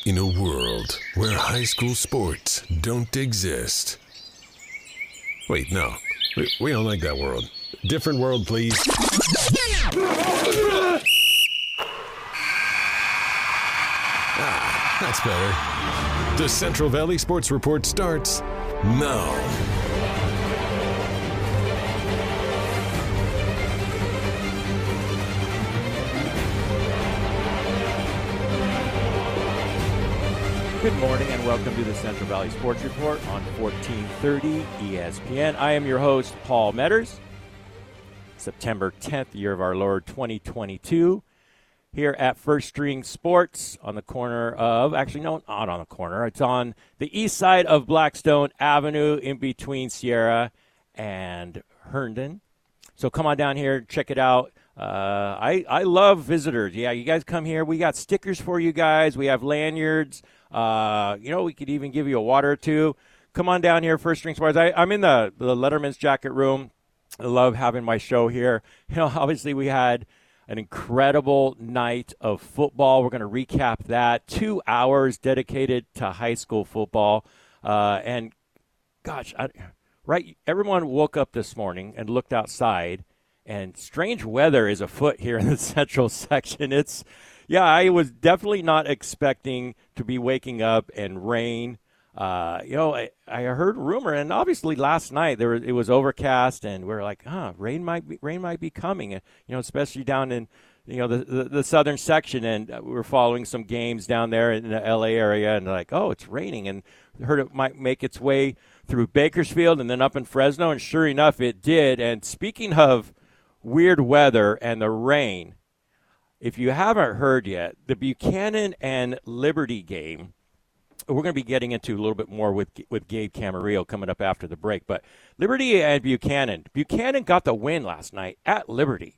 In a world where high school sports don't exist. Wait, no. We don't like that world. Different world, please. That's better. The Central Valley Sports Report starts now. Good morning and welcome to the Central Valley Sports Report on 1430 ESPN. I am your host, Paul Metters. September 10th, year of our Lord 2022. Here at First String Sports on the corner of, actually no, not on the corner. It's on the east side of Blackstone Avenue in between Sierra and Herndon. So come on down here, check it out. I love visitors. Yeah, you guys come here. We got stickers for you guys. We have lanyards. We could even give you a water or two. Come on down here, First String Sports. I'm in the Letterman's jacket room. I love having my show here. Obviously we had an incredible night of football. We're going to recap that. 2 hours dedicated to high school football. Everyone woke up this morning and looked outside, and strange weather is afoot here in the central section. I was definitely not expecting to be waking up and rain. I heard rumor, and obviously last night it was overcast, and we're like, rain might be coming. Especially down in the southern section, and we're following some games down there in the LA area, and like, it's raining, and heard it might make its way through Bakersfield and then up in Fresno, and sure enough, it did. And speaking of weird weather and the rain, if you haven't heard yet, the Buchanan and Liberty game, we're going to be getting into a little bit more with Gabe Camarillo coming up after the break. But Liberty and Buchanan got the win last night at Liberty,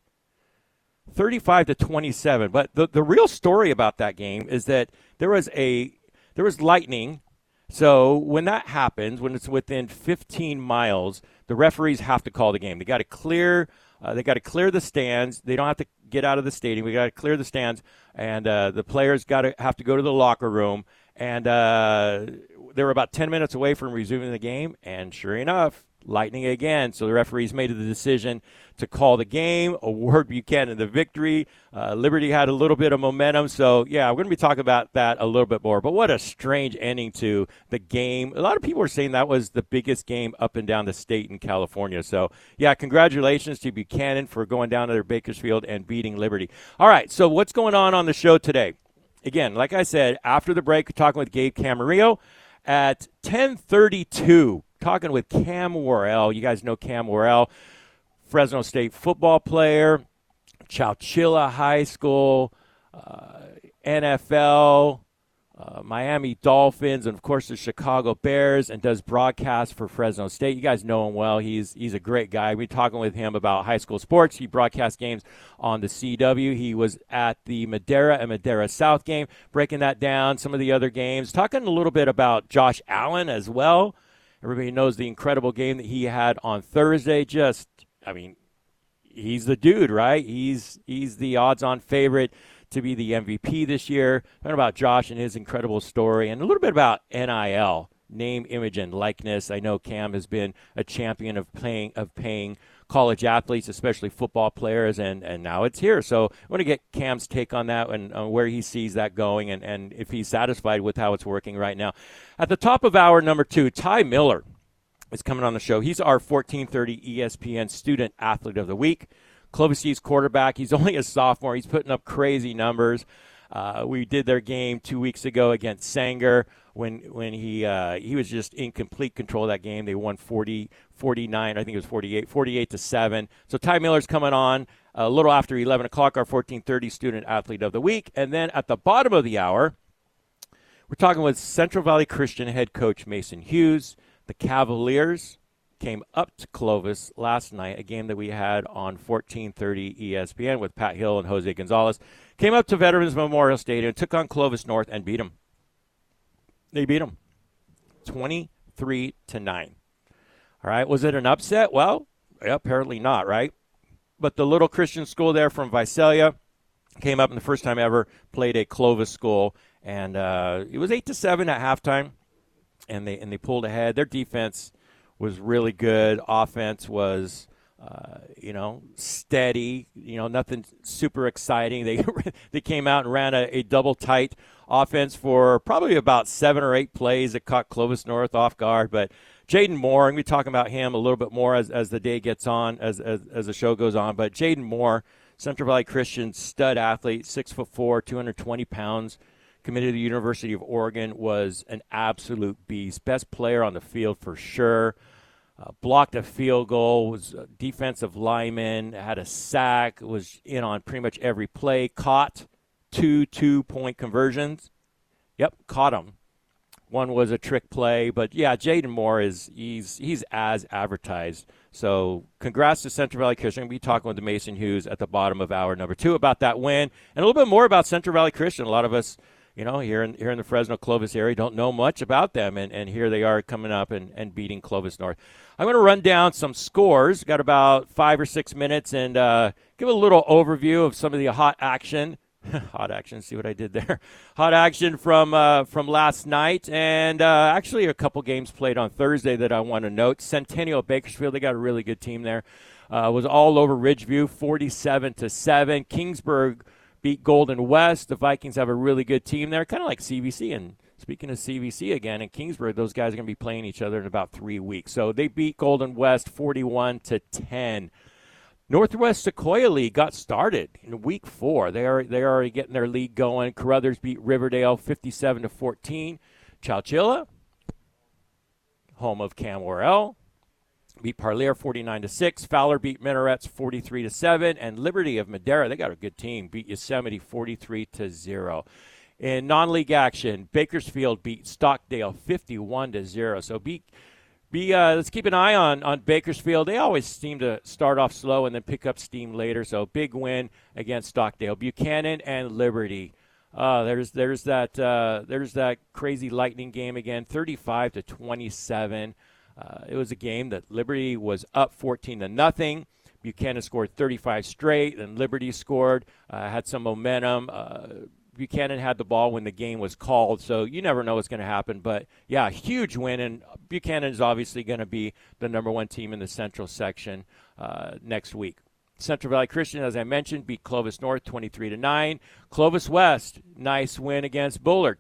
35-27. But the real story about that game is that there was lightning. So when that happens, when it's within 15 miles, the referees have to call the game. They got to clear the stands. They don't have to get out of the stadium. We got to clear the stands, and the players have to go to the locker room. And they were about 10 minutes away from resuming the game, and sure enough, lightning again. So the referees made the decision to call the game, award Buchanan the victory. Liberty had a little bit of momentum. So, we're going to be talking about that a little bit more. But what a strange ending to the game. A lot of people are saying that was the biggest game up and down the state in California. So, congratulations to Buchanan for going down to their Bakersfield and beating Liberty. All right, so what's going on the show today? Again, like I said, after the break, we're talking with Gabe Camarillo. At 10:32, talking with Cam Worrell. You guys know Cam Worrell, Fresno State football player, Chowchilla High School, NFL, Miami Dolphins, and, of course, the Chicago Bears, and does broadcasts for Fresno State. You guys know him well. He's a great guy. We're talking with him about high school sports. He broadcasts games on the CW. He was at the Madera and Madera South game, breaking that down, some of the other games, talking a little bit about Josh Allen as well. Everybody knows the incredible game that he had on Thursday. He's the dude, right? He's the odds-on favorite to be the MVP this year. Talking about Josh and his incredible story, and a little bit about NIL, name, image, and likeness. I know Cam has been a champion of paying college athletes, especially football players, and now it's here. So I want to get Cam's take on that and where he sees that going, and if he's satisfied with how it's working right now. At the top of hour number 2, Ty Miller is coming on the show. He's our 1430 ESPN Student Athlete of the Week. Clovis East quarterback. He's only a sophomore. He's putting up crazy numbers. We did their game 2 weeks ago against Sanger when he was just in complete control of that game. They won 49, I think it was 48-7. So Ty Miller's coming on a little after 11 o'clock, our 1430 Student Athlete of the Week. And then at the bottom of the hour, we're talking with Central Valley Christian head coach Mason Hughes. The Cavaliers came up to Clovis last night, a game that we had on 1430 ESPN with Pat Hill and Jose Gonzalez. Came up to Veterans Memorial Stadium, took on Clovis North, and beat them. They beat them 23-9. All right, was it an upset? Well, apparently not, right? But the little Christian school there from Visalia came up and the first time ever played a Clovis school and it was 8-7 at halftime, and they pulled ahead. Their defense was really good. Offense was, steady. Nothing super exciting. They came out and ran a double tight offense for probably about 7 or 8 plays that caught Clovis North off guard. But Jaden Moore, and we'll be talking about him a little bit more as the day gets on, as the show goes on. But Jaden Moore, Central Valley Christian stud athlete, 6'4", 220 pounds, committed to the University of Oregon, was an absolute beast. Best player on the field for sure. Blocked a field goal, was a defensive lineman, had a sack, was in on pretty much every play, caught 2 2-point conversions. Yep, caught them. One was a trick play, but yeah, Jaden Moore he's as advertised. So congrats to Central Valley Christian. We'll be talking with Mason Hughes at the bottom of hour number 2 about that win and a little bit more about Central Valley Christian. A lot of us, here in the Fresno Clovis area don't know much about them, and here they are coming up and beating Clovis North. I'm going to run down some scores. Got about 5 or 6 minutes, and give a little overview of some of the hot action. Hot action, see what I did there? Hot action from last night, and actually a couple games played on Thursday that I want to note. Centennial Bakersfield, they got a really good team there. Was all over Ridgeview, 47-7. Kingsburg beat Golden West. The Vikings have a really good team there, kind of like CVC. And speaking of CVC again, in Kingsburg, those guys are going to be playing each other in about 3 weeks. So they beat Golden West 41-10. Northwest Sequoia League got started in week 4. They're already getting their league going. Carruthers beat Riverdale 57-14. Chowchilla, home of Cam Worrell, beat Parlier 49-6. Fowler beat Minarets 43-7. And Liberty of Madera, they got a good team, beat Yosemite 43-0. In non-league action, Bakersfield beat Stockdale 51-0. So let's keep an eye on Bakersfield. They always seem to start off slow and then pick up steam later. So big win against Stockdale. Buchanan and Liberty. There's that crazy Lightning game again, 35-27. It was a game that Liberty was up 14-0. Buchanan scored 35 straight, and Liberty scored, had some momentum. Buchanan had the ball when the game was called, so you never know what's going to happen. But, yeah, huge win, and Buchanan is obviously going to be the number 1 team in the Central section next week. Central Valley Christian, as I mentioned, beat Clovis North 23-9. Clovis West, nice win against Bullard,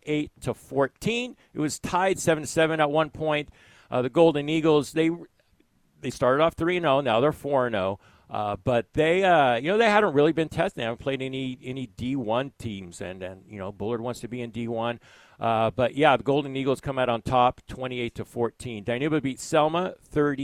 28-14. It was tied 7-7 at one point. The Golden Eagles, they started off 3-0. Now they're 4-0. But they hadn't really been tested. They haven't played any D1 teams, and Bullard wants to be in D1. But yeah, the Golden Eagles come out on top, 28-14. Dinuba beat Selma,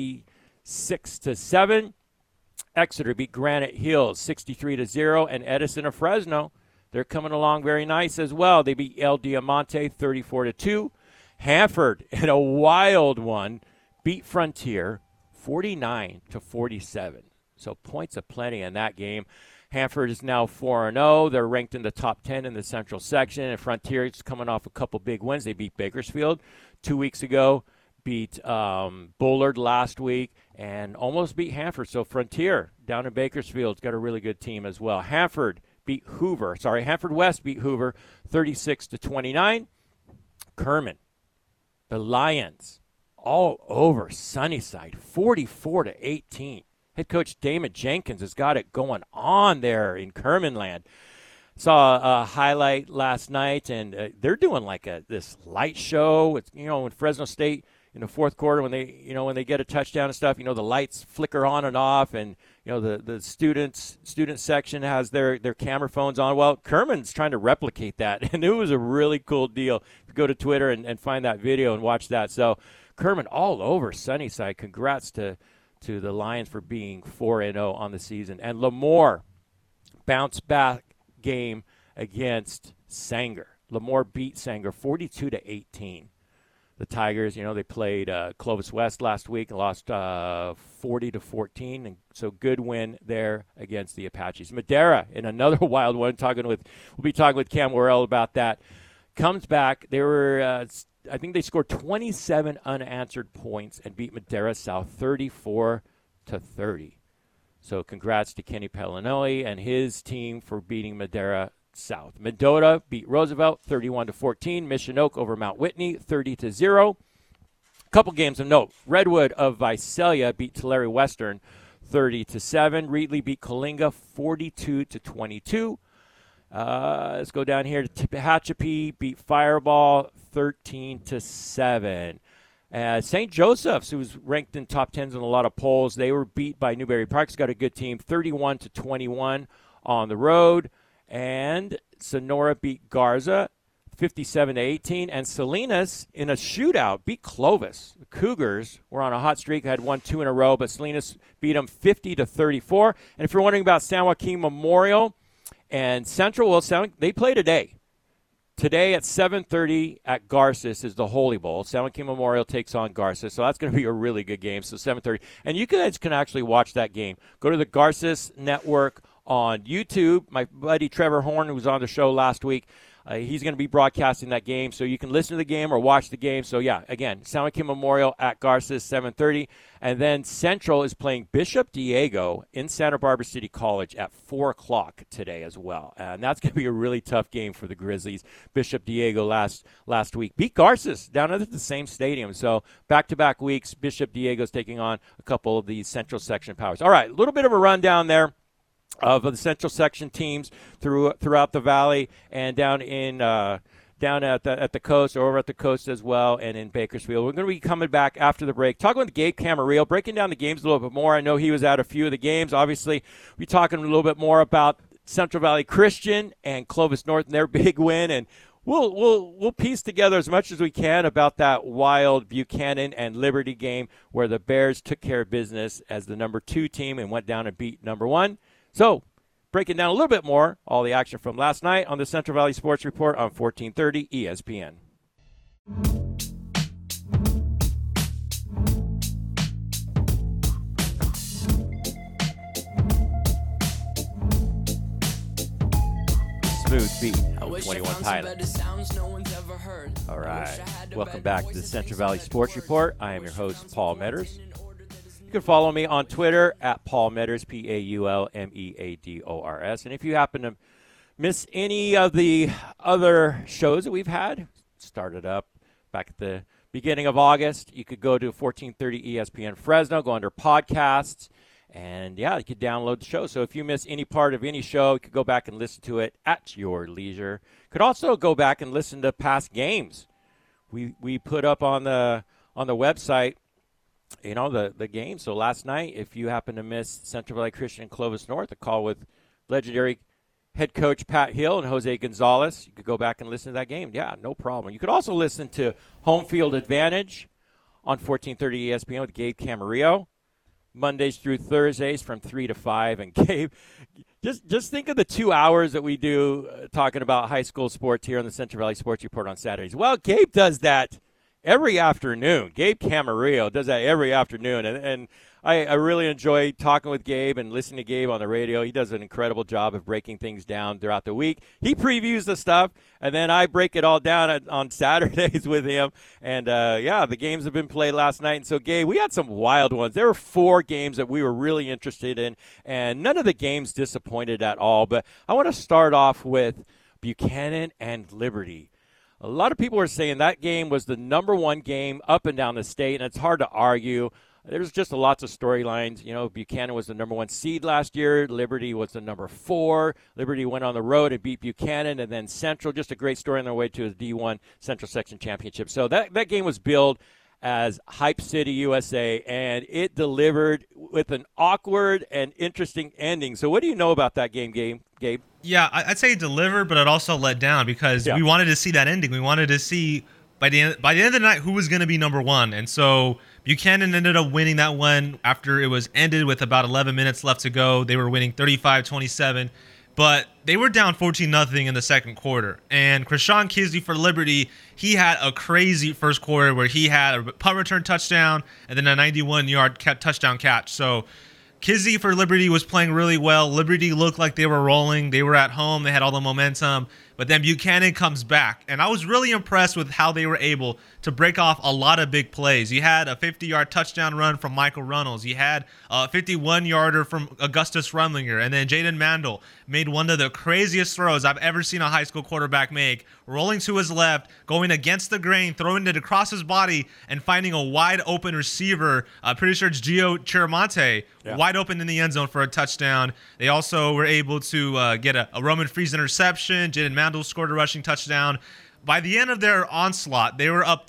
36-7. Exeter beat Granite Hills, 63-0, and Edison of Fresno, they're coming along very nice as well. They beat El Diamante, 34-2. Hanford, in a wild one, beat Frontier, 49-47. So points aplenty in that game. Hanford is now 4-0. They're ranked in the top 10 in the Central section. And Frontier is coming off a couple big wins. They beat Bakersfield 2 weeks ago, beat Bullard last week, and almost beat Hanford. So Frontier down in Bakersfield's got a really good team as well. Hanford West beat Hoover 36-29. Kerman, the Lions, all over Sunnyside, 44-18. Head coach Damon Jenkins has got it going on there in Kerman land. Saw a highlight last night, and they're doing like this light show. It's in Fresno State in the fourth quarter when they get a touchdown and stuff. The lights flicker on and off, and the student section has their camera phones on. Well, Kerman's trying to replicate that, and it was a really cool deal. Go to Twitter and find that video and watch that. So Kerman all over Sunnyside. Congrats to the Lions for being 4-0 on the season. And Lemoore, bounce back game against Sanger. Lemoore beat Sanger 42-18. The Tigers, they played Clovis West last week and lost 40-14, and so good win there against the Apaches. Madera in another wild one. We'll be talking with Cam Worrell about that. Comes back. They were I think they scored 27 unanswered points and beat Madera South 34-30. So congrats to Kenny Pellinelli and his team for beating Madera South. Mendota beat Roosevelt 31-14. Mishanoak over Mount Whitney 30-0. Couple games of note. Redwood of Visalia beat Tulare Western 30-7. Reedley beat Coalinga 42-22. Let's go down here to Tehachapi beat Fireball 13-7. St. Joseph's, who was ranked in top 10s in a lot of polls, they were beat by Newberry Park. It's got a good team, 31-21 on the road. And Sonora beat Garza 57-18. And Salinas, in a shootout, beat Clovis. The Cougars were on a hot streak, had won 2 in a row, but Salinas beat them 50-34. And if you're wondering about San Joaquin Memorial and Central, well, they play today. Today at 7:30 at Garces is the Holy Bowl. San Joaquin Memorial takes on Garces, so that's going to be a really good game. So 7:30. And you guys can actually watch that game. Go to the Garces Network on YouTube. My buddy Trevor Horn, who was on the show last week, he's going to be broadcasting that game, so you can listen to the game or watch the game. So, yeah, again, San Joaquin Memorial at Garces, 7:30. And then Central is playing Bishop Diego in Santa Barbara City College at 4 o'clock today as well. And that's going to be a really tough game for the Grizzlies. Bishop Diego last week beat Garces down at the same stadium. So back-to-back weeks, Bishop Diego's taking on a couple of these Central Section powers. All right, a little bit of a rundown there of the Central Section teams throughout the Valley and down at the coast, or over at the coast as well, and in Bakersfield. We're going to be coming back after the break, talking with Gabe Camarillo, breaking down the games a little bit more. I know he was at a few of the games. Obviously, we're talking a little bit more about Central Valley Christian and Clovis North and their big win, and we'll piece together as much as we can about that wild Buchanan and Liberty game where the Bears took care of business as the number 2 team and went down and beat number 1. So, breaking down a little bit more, all the action from last night on the Central Valley Sports Report on 1430 ESPN. Smooth beat on 21 Pilots. All right, welcome back to the Central Valley Sports Report. I am your host, Paul Meadors. You can follow me on Twitter at Paul Meadors, Paulmeadors. And if you happen to miss any of the other shows that we've had, started up back at the beginning of August, you could go to 1430 ESPN Fresno, go under podcasts, and, yeah, you could download the show. So if you miss any part of any show, you could go back and listen to it at your leisure. You could also go back and listen to past games. We put up on the website, you know, the game. So last night, if you happen to miss Central Valley Christian and Clovis North, a call with legendary head coach Pat Hill and Jose Gonzalez, you could go back and listen to that game. Yeah, no problem. You could also listen to Home Field Advantage on 1430 ESPN with Gabe Camarillo, Mondays through Thursdays from 3 to 5. And Gabe, just think of the 2 hours that we do talking about high school sports here on the Central Valley Sports Report on Saturdays. Well, Gabe does that every afternoon. Gabe Camarillo does that every afternoon, and I really enjoy talking with Gabe and listening to Gabe on the radio. He does an incredible job of breaking things down throughout the week. He previews the stuff, and then I break it all down on Saturdays with him. And, the games have been played last night. And so, Gabe, we had some wild ones. There were 4 games that we were really interested in, and none of the games disappointed at all. But I want to start off with Buchanan and Liberty. A lot of people are saying that game was the number 1 game up and down the state, and it's hard to argue. There's just lots of storylines. You know, Buchanan was the number 1 seed last year. Liberty was the number 4. Liberty went on the road and beat Buchanan, and then Central, just a great story on their way to a D1 Central Section Championship. So that game was billed as Hype City USA, and it delivered with an awkward and interesting ending. So what do you know about that game, Gabe? Yeah, I'd say it delivered, but it also let down because we wanted to see that ending. We wanted to see by the end of the night who was going to be number 1. And so Buchanan ended up winning that one after it was ended with about 11 minutes left to go. They were winning 35-27, but they were down 14-0 in the second quarter. And Krishan Kisney for Liberty, he had a crazy first quarter where he had a punt return touchdown and then a 91-yard touchdown catch. So Kizzy for Liberty was playing really well. Liberty looked like they were rolling. They were at home. They had all the momentum. But then Buchanan comes back. And I was really impressed with how they were able to break off a lot of big plays. You had a 50-yard touchdown run from Michael Runnels. You had a 51-yarder from Augustus Rumlinger. And then Jaden Mandel made one of the craziest throws I've ever seen a high school quarterback make, rolling to his left, going against the grain, throwing it across his body, and finding a wide open receiver. I'm pretty sure it's Gio Chiramonte, wide open in the end zone for a touchdown. They also were able to get a Roman Freeze interception. Jaden Mandel scored a rushing touchdown. By the end of their onslaught, they were up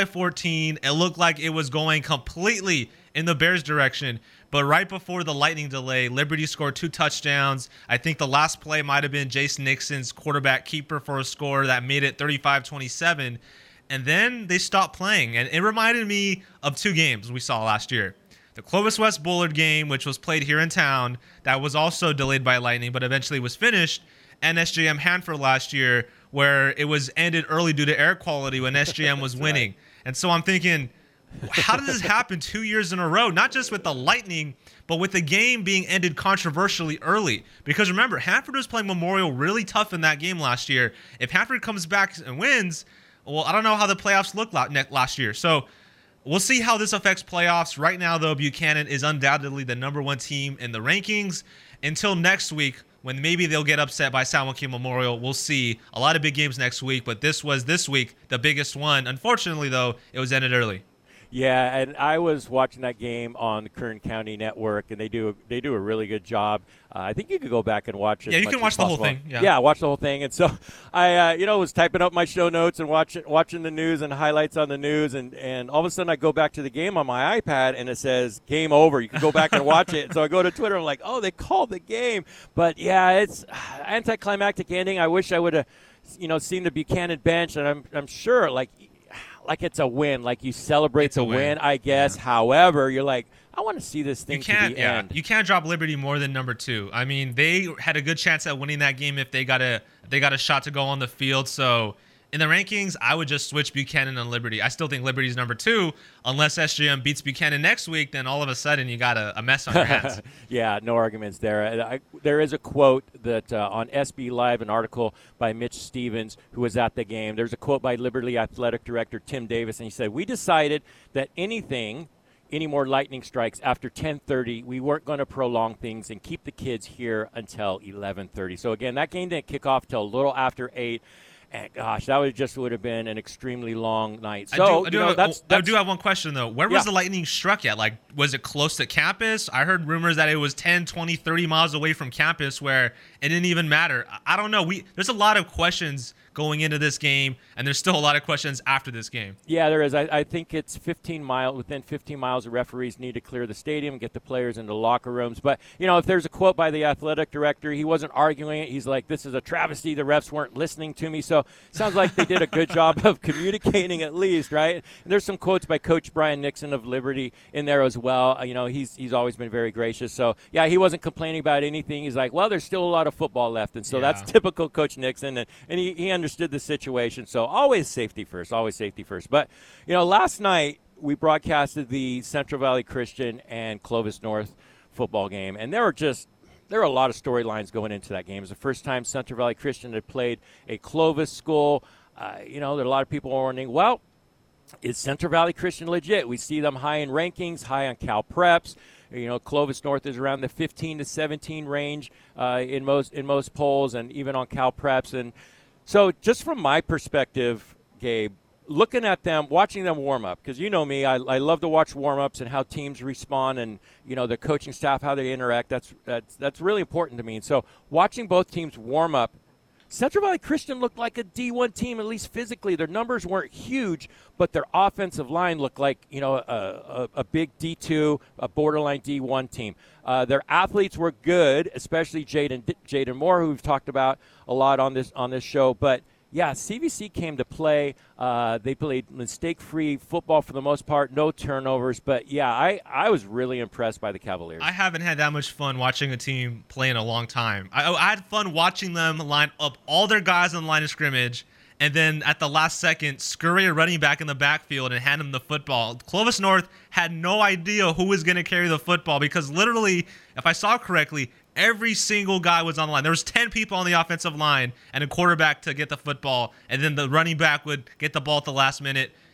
35-14. It looked like it was going completely in the Bears' direction. But right before the lightning delay, Liberty scored 2 touchdowns. I think the last play might have been Jason Nixon's quarterback keeper for a score that made it 35-27. And then they stopped playing. And it reminded me of 2 games we saw last year. The Clovis West Bullard game, which was played here in town, that was also delayed by lightning, but eventually was finished. And SJM Hanford last year, where it was ended early due to air quality when SJM was winning. Right. And so I'm thinking, how did this happen 2 years in a row? Not just with the lightning, but with the game being ended controversially early. Because remember, Hanford was playing Memorial really tough in that game last year. If Hanford comes back and wins, well, I don't know how the playoffs looked last year. So we'll see how this affects playoffs. Right now, though, Buchanan is undoubtedly the number 1 team in the rankings. Until next week, when maybe they'll get upset by San Joaquin Memorial. We'll see. A lot of big games next week, but this was this week the biggest one. Unfortunately, though, it was ended early. Yeah, and I was watching that game on the Kern County Network, and they do a really good job. I think you could go back and watch it. Yeah, you can watch the whole thing. Yeah, watch the whole thing. And so I, was typing up my show notes and watching the news and highlights on the news, and all of a sudden I go back to the game on my iPad, and it says game over. You can go back and watch it. So I go to Twitter. I'm like, oh, they called the game. But yeah, it's anticlimactic ending. I wish I would have, seen the Buchanan bench, and I'm sure like it's a win. Like you celebrate the win, I guess. Yeah. However, you're like, I want to see this thing to the end. You can't drop Liberty more than number 2. I mean, they had a good chance at winning that game if they got a shot to go on the field. So in the rankings, I would just switch Buchanan and Liberty. I still think Liberty's number 2. Unless SJM beats Buchanan next week, then all of a sudden you got a mess on your hands. Yeah, no arguments there. There is a quote that on SB Live, an article by Mitch Stevens, who was at the game. There's a quote by Liberty Athletic Director Tim Davis, and he said, "We decided that any more lightning strikes after 10:30, we weren't going to prolong things and keep the kids here until 11:30. So again, that game didn't kick off till a little after 8. And gosh, that would have been an extremely long night. So I do have one question though. Where was the lightning struck at? Like, was it close to campus? I heard rumors that it was 10, 20, 30 miles away from campus where it didn't even matter. I don't know. There's a lot of questions going into this game, and there's still a lot of questions after this game. Yeah, there is. I think it's within 15 miles, the referees need to clear the stadium, get the players into locker rooms. But, if there's a quote by the athletic director, he wasn't arguing it. He's like, this is a travesty. The refs weren't listening to me. So it sounds like they did a good job of communicating at least, right? And there's some quotes by Coach Brian Nixon of Liberty in there as well. He's always been very gracious. So, yeah, he wasn't complaining about anything. He's like, well, there's still a lot of football left. And so that's typical Coach Nixon. And he understood the situation. So always safety first. But, last night we broadcasted the Central Valley Christian and Clovis North football game, and there were a lot of storylines going into that game. It was the first time Central Valley Christian had played a Clovis school. There are a lot of people wondering, well, is Central Valley Christian legit? We see them high in rankings, high on Cal Preps. Clovis North is around the 15 to 17 range in most polls, and even on Cal Preps. And so just from my perspective, Gabe, looking at them, watching them warm up, because you know me, I love to watch warm-ups and how teams respond and, the coaching staff, how they interact. That's really important to me. And so watching both teams warm up, Central Valley Christian looked like a D1 team, at least physically. Their numbers weren't huge, but their offensive line looked like, a big D2, a borderline D1 team. Their athletes were good, especially Jaden Moore, who we've talked about a lot on this show. But, yeah, CVC came to play. They played mistake-free football for the most part, no turnovers. But, yeah, I was really impressed by the Cavaliers. I haven't had that much fun watching a team play in a long time. I had fun watching them line up all their guys on the line of scrimmage, and then at the last second, scurry a running back in the backfield and hand him the football. Clovis North had no idea who was going to carry the football because literally, if I saw correctly, every single guy was on the line. There was 10 people on the offensive line and a quarterback to get the football, and then the running back would get the ball at the last minute.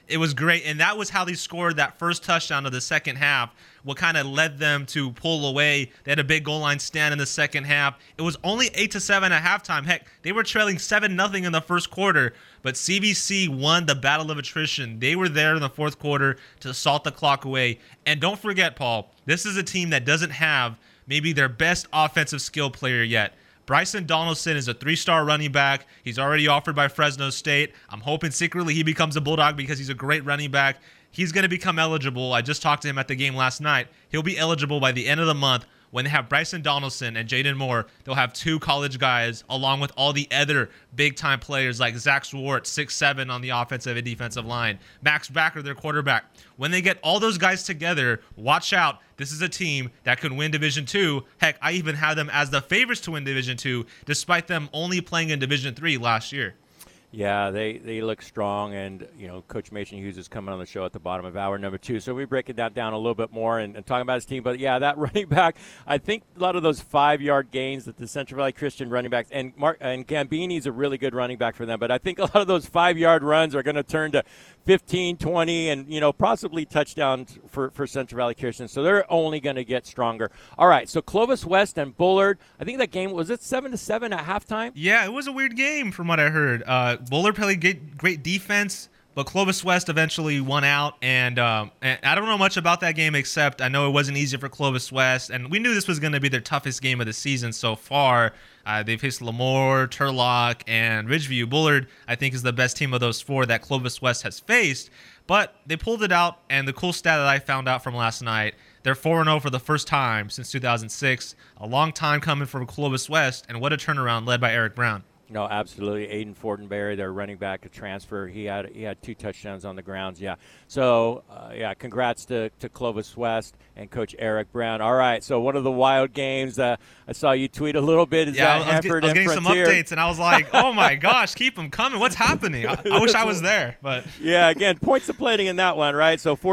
It was great, and that was how they scored that first touchdown of the second half, what kind of led them to pull away. They had a big goal line stand in the second half. It was only 8-7 at halftime. Heck, they were trailing 7-0 in the first quarter, but CVC won the battle of attrition. They were there in the fourth quarter to salt the clock away. And don't forget, Paul, this is a team that doesn't have maybe their best offensive skill player yet. Bryson Donaldson is a 3-star running back. He's already offered by Fresno State. I'm hoping secretly he becomes a Bulldog because he's a great running back. He's going to become eligible. I just talked to him at the game last night. He'll be eligible by the end of the month. When they have Bryson Donaldson and Jaden Moore, they'll have 2 college guys along with all the other big-time players like Zach Swart, 6'7" on the offensive and defensive line. Max Backer, their quarterback. When they get all those guys together, watch out. This is a team that could win Division II. Heck, I even have them as the favorites to win Division II, despite them only playing in Division III last year. Yeah, they look strong, and Coach Mason Hughes is coming on the show at the bottom of hour number 2, so we're breaking that down a little bit more and talking about his team. But yeah, that running back, I think a lot of those 5-yard gains that the Central Valley Christian running backs and Gambini's a really good running back for them, but I think a lot of those 5-yard runs are going to turn to 15, 20, and possibly touchdowns for Central Valley Christian. So they're only going to get stronger. All right, so Clovis West and Bullard. I think that game was it 7-7 at halftime. Yeah, it was a weird game from what I heard. Bullard played great defense, but Clovis West eventually won out. And I don't know much about that game except I know it wasn't easy for Clovis West, and we knew this was going to be their toughest game of the season so far. They've faced Lemoore, Turlock, and Ridgeview. Bullard, I think, is the best team of those 4 that Clovis West has faced. But they pulled it out, and the cool stat that I found out from last night, they're 4-0 for the first time since 2006. A long time coming from Clovis West, and what a turnaround led by Eric Brown. No, absolutely. Aiden Fortenberry, their running back, a transfer. He had 2 touchdowns on the grounds. Yeah. So, congrats to Clovis West and Coach Eric Brown. All right. So one of the wild games. I saw you tweet a little bit. Is that Hanford I was getting some updates, and I was like, oh my gosh, keep them coming. What's happening? I wish I was there. But yeah, again, points of plating in that one, right? So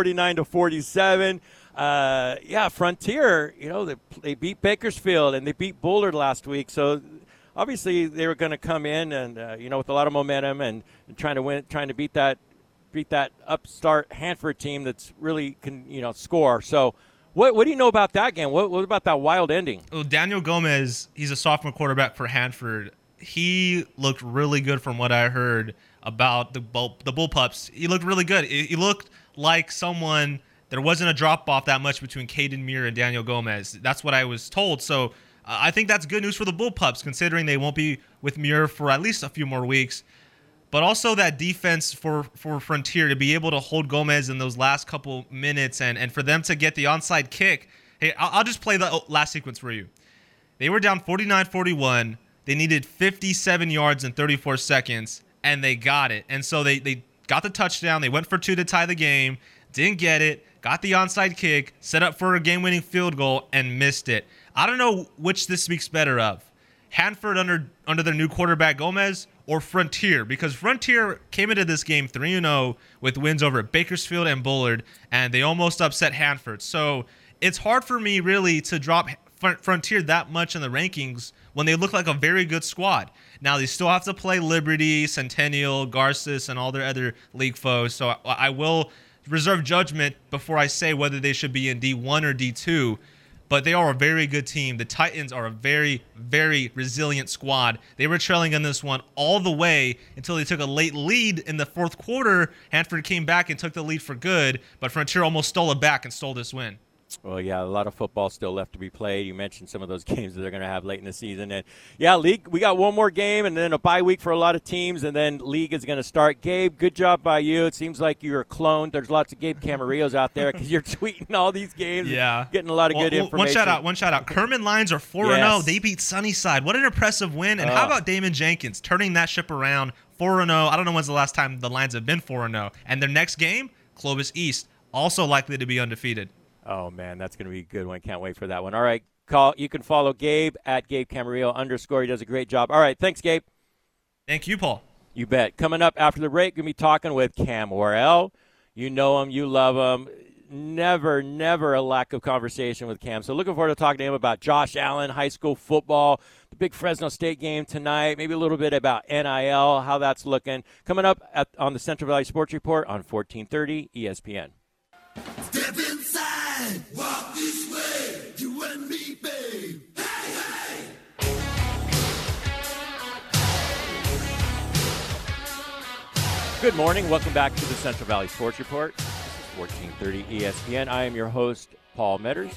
49-47. Frontier. They beat Bakersfield and they beat Bullard last week. So. Obviously, they were going to come in and with a lot of momentum and trying to beat that upstart Hanford team that's really can score. So, what do you know about that game? What about that wild ending? Well, Daniel Gomez, he's a sophomore quarterback for Hanford. He looked really good from what I heard about the Bullpups. He looked really good. He looked like someone. There wasn't a drop off that much between Caden Muir and Daniel Gomez. That's what I was told. So. I think that's good news for the Bullpups, considering they won't be with Muir for at least a few more weeks. But also that defense for Frontier to be able to hold Gomez in those last couple minutes and for them to get the onside kick. Hey, I'll just play the last sequence for you. They were down 49-41. They needed 57 yards in 34 seconds, and they got it. And so they got the touchdown. They went for 2 to tie the game, didn't get it, got the onside kick, set up for a game-winning field goal, and missed it. I don't know which this speaks better of. Hanford under their new quarterback Gomez or Frontier, because Frontier came into this game 3-0 with wins over Bakersfield and Bullard, and they almost upset Hanford. So it's hard for me really to drop Frontier that much in the rankings when they look like a very good squad. Now they still have to play Liberty, Centennial, Garces, and all their other league foes, so I will reserve judgment before I say whether they should be in D1 or D2. But they are a very good team. The Titans are a very, very resilient squad. They were trailing in this one all the way until they took a late lead in the fourth quarter. Hanford came back and took the lead for good, but Frontier almost stole it back and stole this win. Well, yeah, a lot of football still left to be played. You mentioned some of those games that they're going to have late in the season. And, yeah, League, we got one more game and then a bye week for a lot of teams, and then League is going to start. Gabe, good job by you. It seems like you're cloned. There's lots of Gabe Camarillos out there because you're tweeting all these games. Yeah. Getting a lot of good information. One shout out. Kerman Lions are 4-0. Yes. They beat Sunnyside. What an impressive win. And how about Damon Jenkins turning that ship around, 4-0. I don't know when's the last time the Lions have been 4-0. And their next game, Clovis East, also likely to be undefeated. Oh, man, that's going to be a good one. Can't wait for that one. All right, you can follow Gabe at Gabe Camarillo _ He does a great job. All right, thanks, Gabe. Thank you, Paul. You bet. Coming up after the break, going to be talking with Cam Worrell. You know him. You love him. never a lack of conversation with Cam. So looking forward to talking to him about Josh Allen, high school football, the big Fresno State game tonight, maybe a little bit about NIL, how that's looking. Coming up on the Central Valley Sports Report on 1430 ESPN. Step inside, walk this way, you and me, babe. Hey, hey. Good morning. Welcome back to the Central Valley Sports Report. This is 1430 ESPN. I am your host, Paul Metters.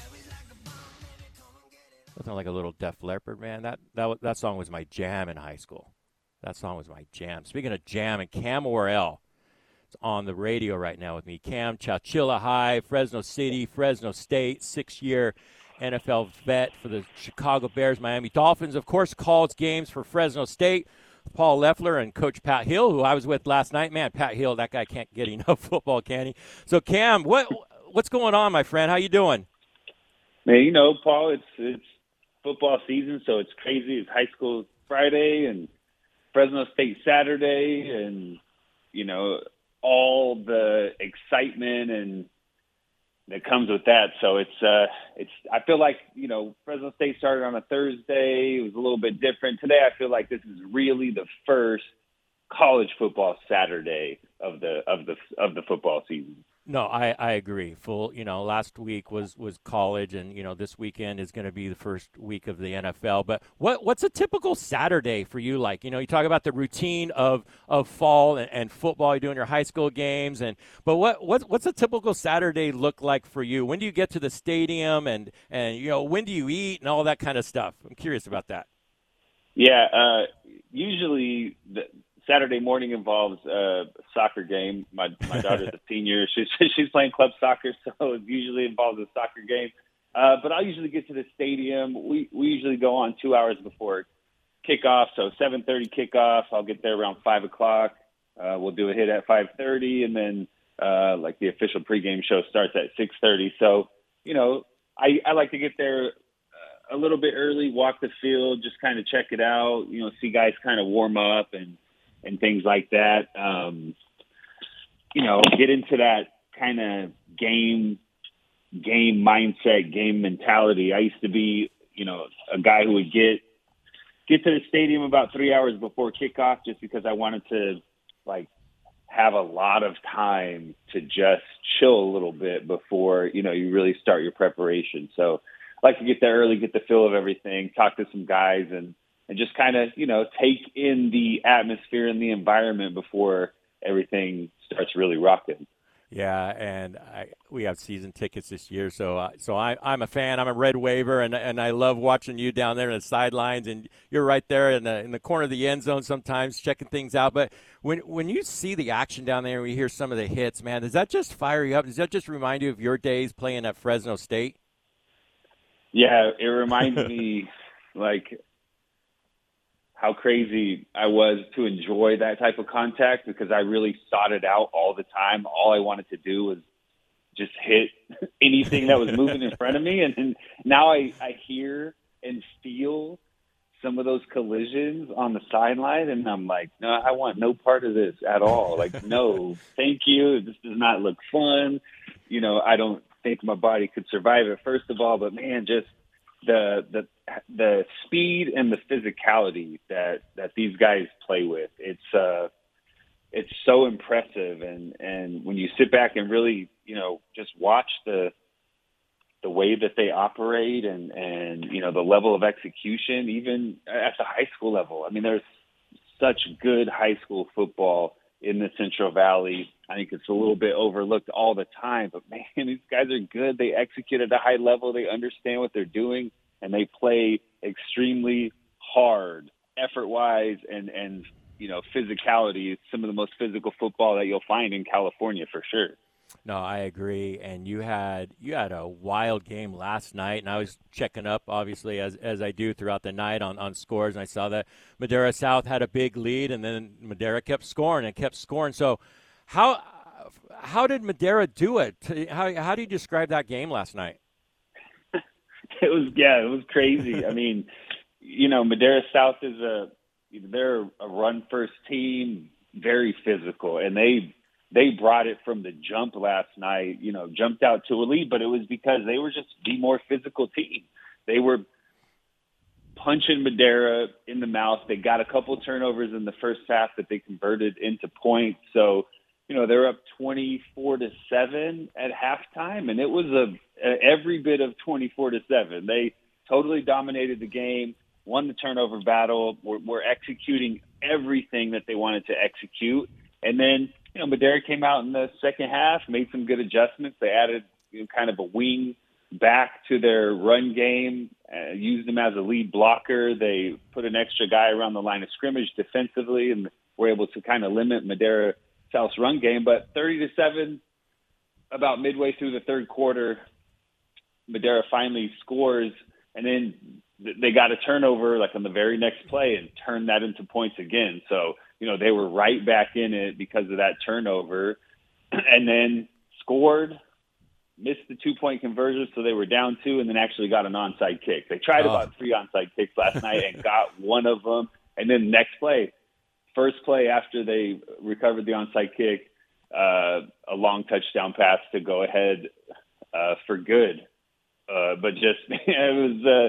Nothing like a little Def Leppard, man. That song was my jam in high school. That song was my jam. Speaking of jam, and Cam Worrell is on the radio right now with me. Cam, Chowchilla High, Fresno City, Fresno State, 6-year NFL vet for the Chicago Bears, Miami Dolphins. Of course, calls games for Fresno State. Paul Leffler and Coach Pat Hill, who I was with last night. Man, Pat Hill, that guy can't get enough football, can he? So, Cam, what's going on, my friend? How you doing? Man, Paul, it's football season, so it's crazy. It's high school Friday and Fresno State Saturday, and all the excitement and that comes with that. So it's I feel like, Fresno State started on a Thursday. It was a little bit different. Today I feel like this is really the first college football Saturday of the football season. No, I agree. Last week was college, and this weekend is going to be the first week of the NFL. But what's a typical Saturday for you like? You talk about the routine of fall and football. You're doing your high school games, but what's a typical Saturday look like for you? When do you get to the stadium, and when do you eat and all that kind of stuff? I'm curious about that. Yeah, usually Saturday morning involves a soccer game. My daughter's a senior. She's playing club soccer, so it usually involves a soccer game. But I'll usually get to the stadium. We usually go on 2 hours before kickoff, so 7:30 kickoff. I'll get there around 5 o'clock. We'll do a hit at 5:30, and then the official pregame show starts at 6:30. So, I like to get there a little bit early, walk the field, just kind of check it out, see guys kind of warm up and things like that. Get into that kind of game mindset, game mentality. I used to be, a guy who would get to the stadium about 3 hours before kickoff just because I wanted to have a lot of time to just chill a little bit before, you really start your preparation. So I like to get there early, get the feel of everything, talk to some guys, and just kind of, take in the atmosphere and the environment before everything starts really rocking. Yeah, and we have season tickets this year, so I'm a fan. I'm a Red Waver, and I love watching you down there in the sidelines, and you're right there in the corner of the end zone sometimes checking things out. But when you see the action down there and we hear some of the hits, man, does that just fire you up? Does that just remind you of your days playing at Fresno State? Yeah, it reminds me how crazy I was to enjoy that type of contact because I really sought it out all the time. All I wanted to do was just hit anything that was moving in front of me. And now I hear and feel some of those collisions on the sideline, and I'm like, no, I want no part of this at all. No, thank you. This does not look fun. I don't think my body could survive it, first of all, but man, just the speed and the physicality that these guys play with, it's so impressive. And when you sit back and really, just watch the way that they operate and the level of execution, even at the high school level. I mean, there's such good high school football in the Central Valley. I think it's a little bit overlooked all the time, but man, these guys are good. They execute at a high level. They understand what they're doing, and they play extremely hard, effort-wise, and physicality. It's some of the most physical football that you'll find in California for sure. No, I agree. And you had a wild game last night, and I was checking up, obviously, as I do throughout the night on scores, and I saw that Madera South had a big lead, and then Madera kept scoring. So how did Madera do it? How do you describe that game last night? It was crazy. I mean, Madera South they're a run-first team, very physical, and they they brought it from the jump last night, jumped out to a lead, but it was because they were just the more physical team. They were punching Madera in the mouth. They got a couple turnovers in the first half that they converted into points. So, they're up 24-7 at halftime, and it was every bit of 24-7. They totally dominated the game, won the turnover battle, were executing everything that they wanted to execute. And then, Madera came out in the second half, made some good adjustments. They added kind of a wing back to their run game, used him as a lead blocker. They put an extra guy around the line of scrimmage defensively and were able to kind of limit Madera South's run game. But 30-7, about midway through the third quarter, Madera finally scores, and then they got a turnover like on the very next play and turned that into points again. So, they were right back in it because of that turnover, and then scored, missed the 2-point conversion, so they were down 2, and then actually got an onside kick. They tried about 3 onside kicks last night and got one of them. And then next play, first play after they recovered the onside kick, a long touchdown pass to go ahead for good. But just it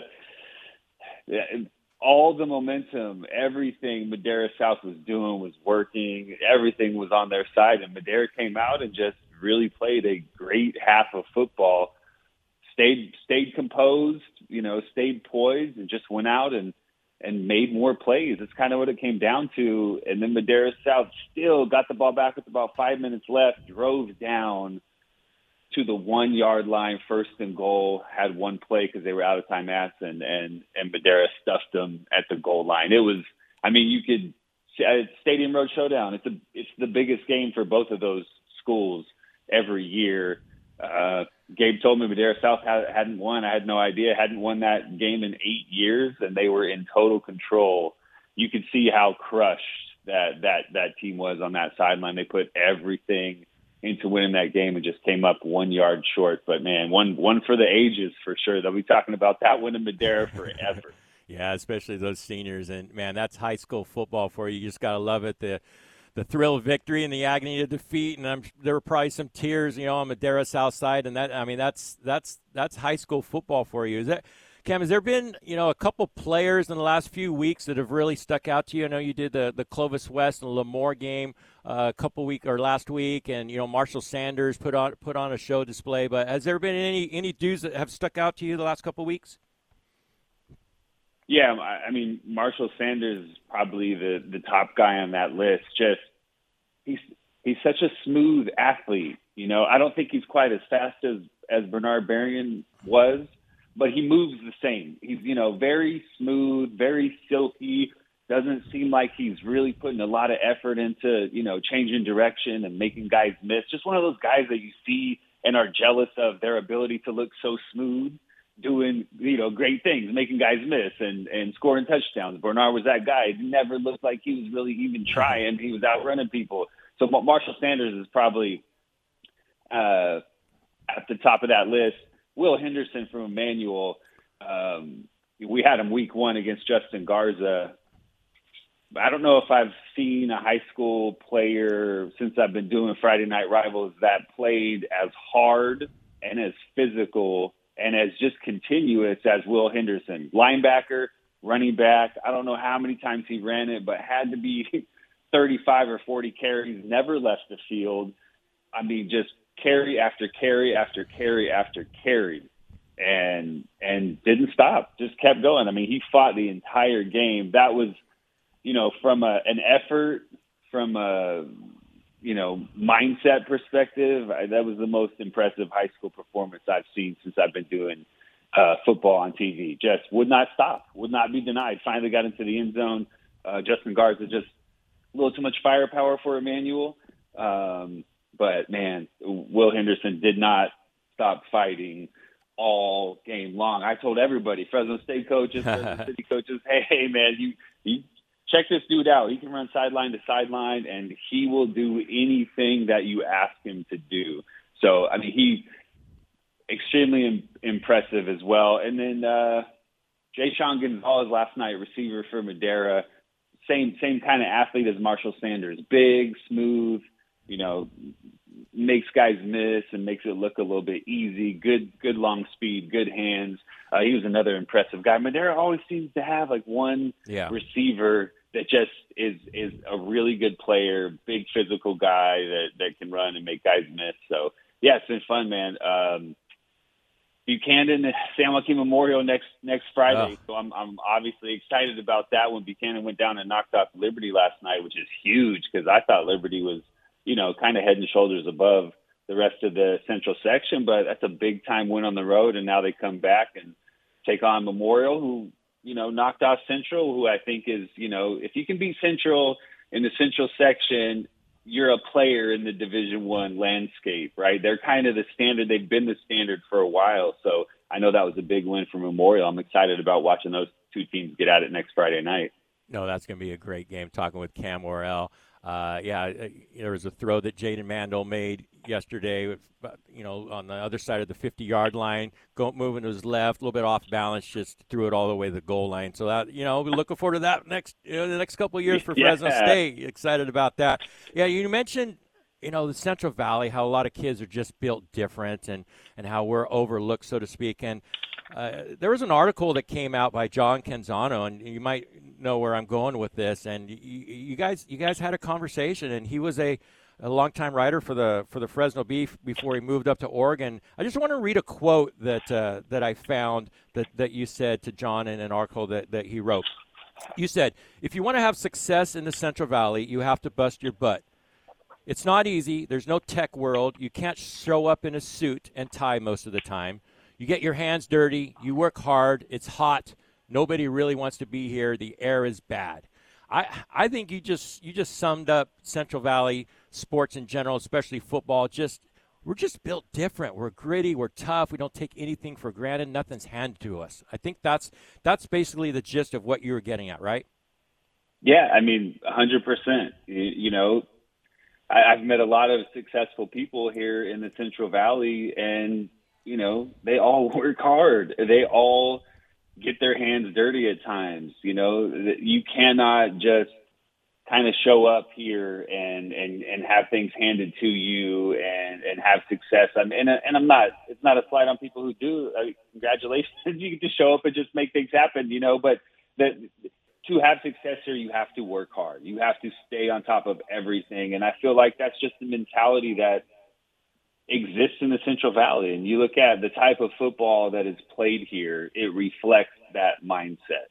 was all the momentum, everything Madera South was doing was working. Everything was on their side, and Madera came out and just really played a great half of football. Stayed composed, stayed poised, and just went out and made more plays. That's kind of what it came down to. And then Madera South still got the ball back with about 5 minutes left, drove down to the 1-yard line, first and goal, had one play because they were out of timeouts, and Madera stuffed them at the goal line. It was, you could Stadium Road Showdown. It's the biggest game for both of those schools every year. Gabe told me Madera South hadn't won. I had no idea. Hadn't won that game in 8 years, and they were in total control. You could see how crushed that team was on that sideline. They put everything into winning that game and just came up 1 yard short. But, man, one for the ages for sure. They'll be talking about that one in Madera forever. Yeah, especially those seniors. And, man, that's high school football for you. You just got to love it. The thrill of victory and the agony of defeat, and there were probably some tears, on Madera South side, and that's high school football for you. Cam, has there been, a couple players in the last few weeks that have really stuck out to you? I know you did the Clovis West and Lemoore game last week, and Marshall Sanders put on a show display. But has there been any dudes that have stuck out to you the last couple weeks? Yeah, Marshall Sanders is probably the top guy on that list. Just he's such a smooth athlete. I don't think he's quite as fast as Bernard Berrien was, but he moves the same. He's very smooth, very silky. Doesn't seem like he's really putting a lot of effort into changing direction and making guys miss. Just one of those guys that you see and are jealous of their ability to look so smooth, doing, great things, making guys miss and scoring touchdowns. Bernard was that guy. It never looked like he was really even trying. He was outrunning people. So Marshall Sanders is probably at the top of that list. Will Henderson from Emmanuel, we had him week 1 against Justin Garza. I don't know if I've seen a high school player since I've been doing Friday Night Rivals that played as hard and as physical and as just continuous as Will Henderson. Linebacker, running back, I don't know how many times he ran it, but had to be 35 or 40 carries, never left the field. Just carry after carry after carry after carry, and didn't stop, just kept going. He fought the entire game. That was, from an effort, from a, mindset perspective, that was the most impressive high school performance I've seen since I've been doing football on TV. Just would not stop, would not be denied. Finally got into the end zone. Justin Garza just a little too much firepower for Emmanuel. But, man, Will Henderson did not stop fighting all game long. I told everybody, Fresno State coaches, Fresno City coaches, hey, man, you check this dude out. He can run sideline to sideline, and he will do anything that you ask him to do. So, he extremely impressive as well. And then Jay Sean Gonzalez last night, receiver for Madera, same kind of athlete as Marshall Sanders, big, smooth, makes guys miss and makes it look a little bit easy. Good long speed, good hands. He was another impressive guy. Madera always seems to have like one receiver that just is a really good player, big physical guy that can run and make guys miss. So yeah, it's been fun, man. Buchanan, San Joaquin Memorial next Friday. So I'm obviously excited about that when Buchanan went down and knocked off Liberty last night, which is huge because I thought Liberty was, kind of head and shoulders above the rest of the Central section, but that's a big time win on the road. And now they come back and take on Memorial, who, knocked off Central, who I think is, if you can beat Central in the Central section, you're a player in the Division I landscape, right? They're kind of the standard. They've been the standard for a while. So I know that was a big win for Memorial. I'm excited about watching those two teams get at it next Friday night. No, that's going to be a great game. Talking with Cam Morrell. There was a throw that Jaden Mandel made yesterday, on the other side of the 50-yard line, moving to his left, a little bit off balance, just threw it all the way to the goal line. So that, we're looking forward to that the next couple of years for Fresno State. Excited about that. Yeah, you mentioned, the Central Valley, how a lot of kids are just built different and how we're overlooked, so to speak. And there was an article that came out by John Canzano, and you might know where I'm going with this. And you guys had a conversation, and he was a longtime writer for the Fresno Beef before he moved up to Oregon. I just want to read a quote that I found that you said to John in an article that he wrote. You said, "If you want to have success in the Central Valley, you have to bust your butt. It's not easy. There's no tech world. You can't show up in a suit and tie most of the time. You get your hands dirty. You work hard. It's hot. Nobody really wants to be here. The air is bad." I think you just summed up Central Valley sports in general, especially football. We're just built different. We're gritty. We're tough. We don't take anything for granted. Nothing's handed to us. I think that's basically the gist of what you were getting at, right? Yeah, 100%. I've met a lot of successful people here in the Central Valley, and they all work hard. They all get their hands dirty at times. You cannot just kind of show up here and have things handed to you and have success. I'm not, it's not a slight on people who do. Congratulations. You get to show up and just make things happen, but to have success here, you have to work hard. You have to stay on top of everything. And I feel like that's just the mentality that exists in the Central Valley. And you look at the type of football that is played here, it reflects that mindset.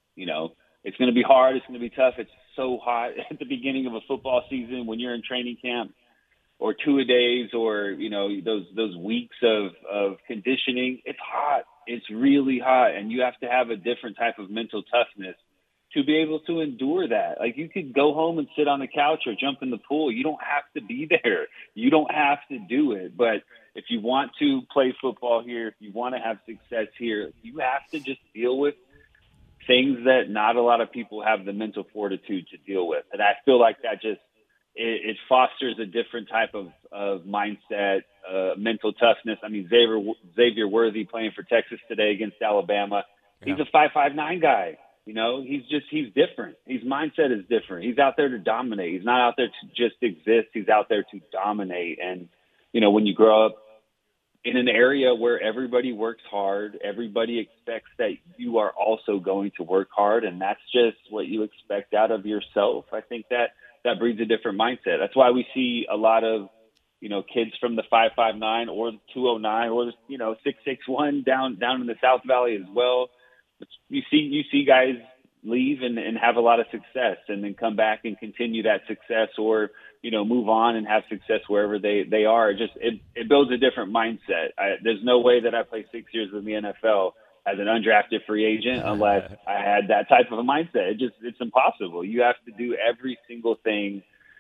It's going to be hard. It's going to be tough. It's so hot at the beginning of a football season when you're in training camp or two-a-days or, those weeks of conditioning. It's hot. It's really hot. And you have to have a different type of mental toughness to be able to endure that. Like, you could go home and sit on the couch or jump in the pool. You don't have to be there. You don't have to do it. But if you want to play football here, if you want to have success here, you have to just deal with things that not a lot of people have the mental fortitude to deal with. And I feel like that just, it fosters a different type of mindset, mental toughness. Xavier Worthy playing for Texas today against Alabama. Yeah. He's a 5'9" guy. He's different. His mindset is different. He's out there to dominate. He's not out there to just exist. He's out there to dominate. And, when you grow up in an area where everybody works hard, everybody expects that you are also going to work hard. And that's just what you expect out of yourself. I think that breeds a different mindset. That's why we see a lot of, kids from the 5'9" or the 209 or, 6'1" down in the South Valley as well. You see guys leave and have a lot of success and then come back and continue that success or, move on and have success wherever they are. It builds a different mindset. There's no way that I play 6 years in the NFL as an undrafted free agent unless I had that type of a mindset. It's impossible. You have to do every single thing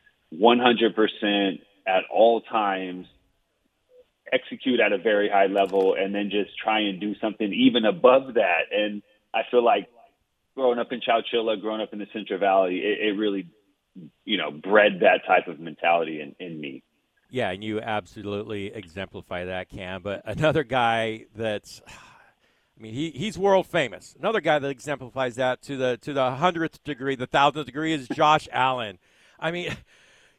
100% at all times, execute at a very high level, and then just try and do something even above that. And I feel like growing up in Chowchilla, growing up in the Central Valley, it really, bred that type of mentality in me. Yeah, and you absolutely exemplify that, Cam. But another guy that's, he's world famous. Another guy that exemplifies that to the 100th degree, the 1,000th degree is Josh Allen.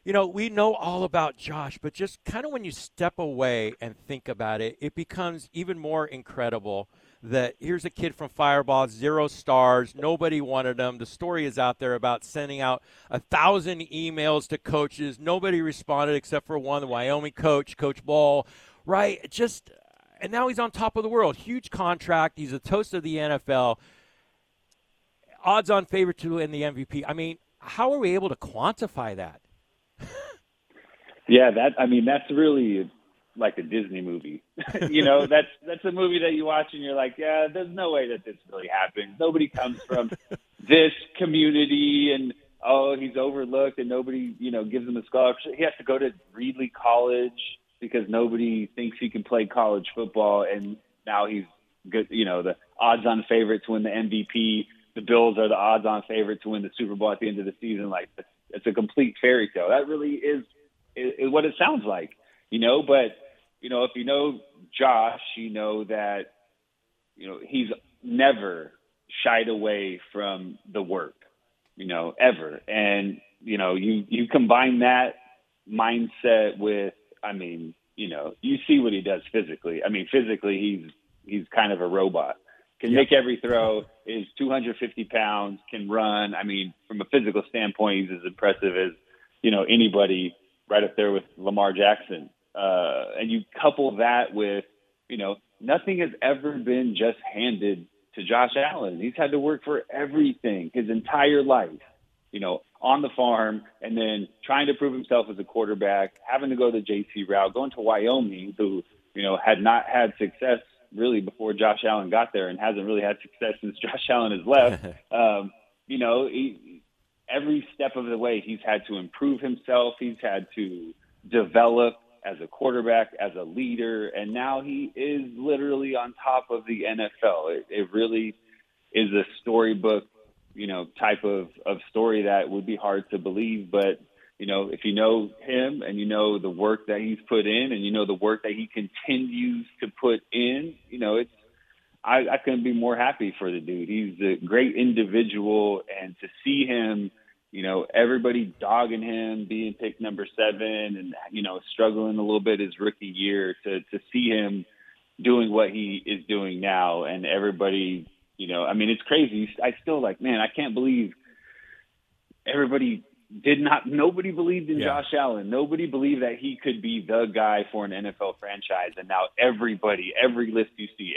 we know all about Josh, but just kind of when you step away and think about it, it becomes even more incredible that here's a kid from Fireball, 0 stars, nobody wanted him. The story is out there about sending out 1,000 emails to coaches. Nobody responded except for one, the Wyoming coach, Coach Ball, right? And now he's on top of the world. Huge contract. He's a toast of the NFL. Odds-on favorite to win the MVP. I mean, how are we able to quantify that? Yeah, that's really like a Disney movie. That's a movie that you watch and you're like, yeah, there's no way that this really happens. Nobody comes from this community and, he's overlooked and nobody, gives him a scholarship. He has to go to Reedley College because nobody thinks he can play college football, and now he's good. The odds-on favorite to win the MVP. The Bills are the odds-on favorite to win the Super Bowl at the end of the season. Like, it's a complete fairy tale. That really is what it sounds like, But if you know Josh, you know that he's never shied away from the work, ever. And you combine that mindset with, you see what he does physically. Physically, he's kind of a robot. Can make every throw, is 250 pounds, can run. From a physical standpoint, he's as impressive as, anybody, right up there with Lamar Jackson. And you couple that with, nothing has ever been just handed to Josh Allen. He's had to work for everything his entire life, on the farm, and then trying to prove himself as a quarterback, having to go the JC route, going to Wyoming, who, had not had success really before Josh Allen got there and hasn't really had success since Josh Allen has left. Every step of the way, he's had to improve himself. He's had to develop as a quarterback, as a leader, and now he is literally on top of the NFL. It really is a storybook, type of story that would be hard to believe. But, if you know him and the work that he's put in and the work that he continues to put in, I couldn't be more happy for the dude. He's a great individual, and to see him, everybody dogging him, being picked number 7 and, struggling a little bit his rookie year, to see him doing what he is doing now, and everybody, it's crazy. I still I can't believe nobody believed in Josh Allen. Nobody believed that he could be the guy for an NFL franchise. And now every list you see,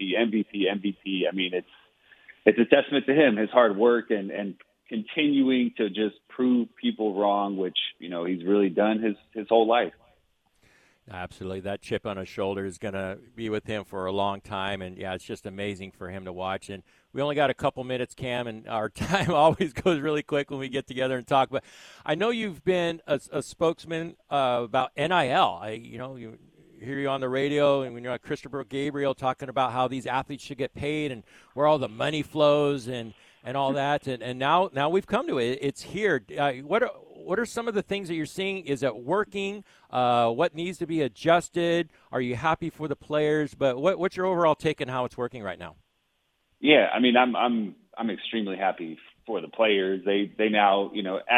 MVP. It's a testament to him, his hard work and continuing to just prove people wrong, which, he's really done his whole life. Absolutely. That chip on his shoulder is going to be with him for a long time. And, it's just amazing for him to watch. And we only got a couple minutes, Cam, and our time always goes really quick when we get together and talk. But I know you've been a spokesman about NIL. You hear you on the radio, and when you're on Christopher Gabriel talking about how these athletes should get paid and where all the money flows and all that. And now we've come to it. It's here. What are some of the things that you're seeing? Is it working? What needs to be adjusted? Are you happy for the players? But what's your overall take on how it's working right now? Yeah, I'm extremely happy for the players. They now,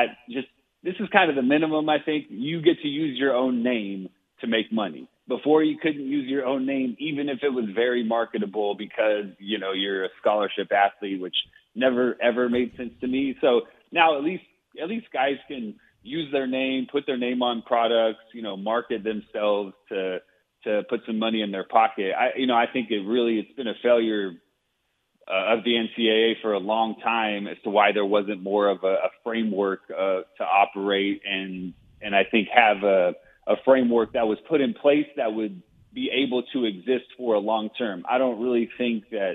this is kind of the minimum. I think you get to use your own name to make money. Before, you couldn't use your own name, even if it was very marketable, because you're a scholarship athlete, which never ever made sense to me. So now at least guys can use their name, put their name on products, market themselves to put some money in their pocket. I think it's been a failure of the NCAA for a long time as to why there wasn't more of a framework to operate and I think have a framework that was put in place that would be able to exist for a long term. I don't really think that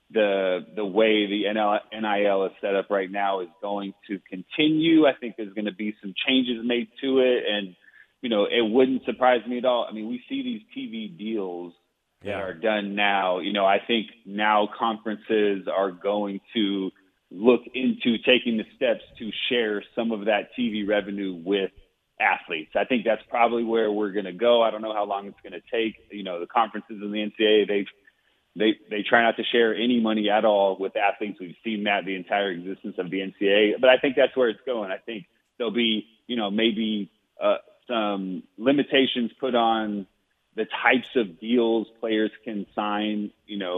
the way the NIL is set up right now is going to continue. I think there's going to be some changes made to it, and it wouldn't surprise me at all. We see these TV deals that are done now. I think now conferences are going to look into taking the steps to share some of that TV revenue with athletes. I think that's probably where we're going to go. I don't know how long it's going to take. The conferences in the NCAA, they try not to share any money at all with athletes. We've seen that the entire existence of the NCAA. But I think that's where it's going. I think there'll be, maybe some limitations put on the types of deals players can sign.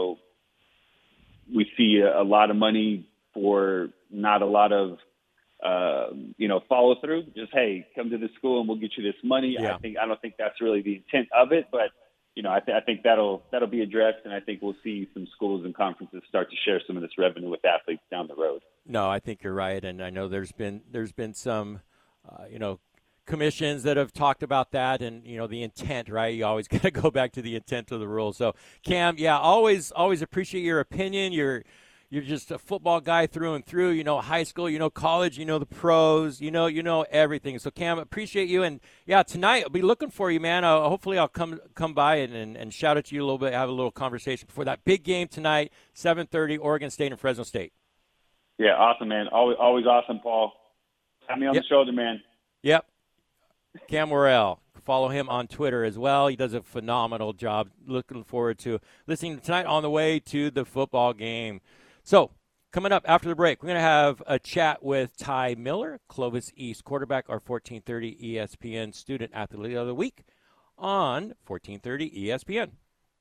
We see a lot of money for not a lot of, follow through. Just, hey, come to the school and we'll get you this money. Yeah. I don't think that's really the intent of it, but I think that'll be addressed, and I think we'll see some schools and conferences start to share some of this revenue with athletes down the road. No, I think you're right, and I know there's been some, commissions that have talked about that, and the intent, right? You always got to go back to the intent of the rules. So, Cam, yeah, always appreciate your opinion. You're just a football guy through and through. High school, college, the pros, everything. So, Cam, appreciate you. And, yeah, tonight I'll be looking for you, man. Hopefully I'll come by and shout at you a little bit, have a little conversation before that big game tonight, 7:30, Oregon State and Fresno State. Yeah, awesome, man. Always awesome, Paul. Have me on the shoulder, man. Yep. Cam Worrell. Follow him on Twitter as well. He does a phenomenal job. Looking forward to listening tonight on the way to the football game. So, coming up after the break, we're going to have a chat with Ty Miller, Clovis East quarterback, our 1430 ESPN Student Athlete of the Week on 1430 ESPN.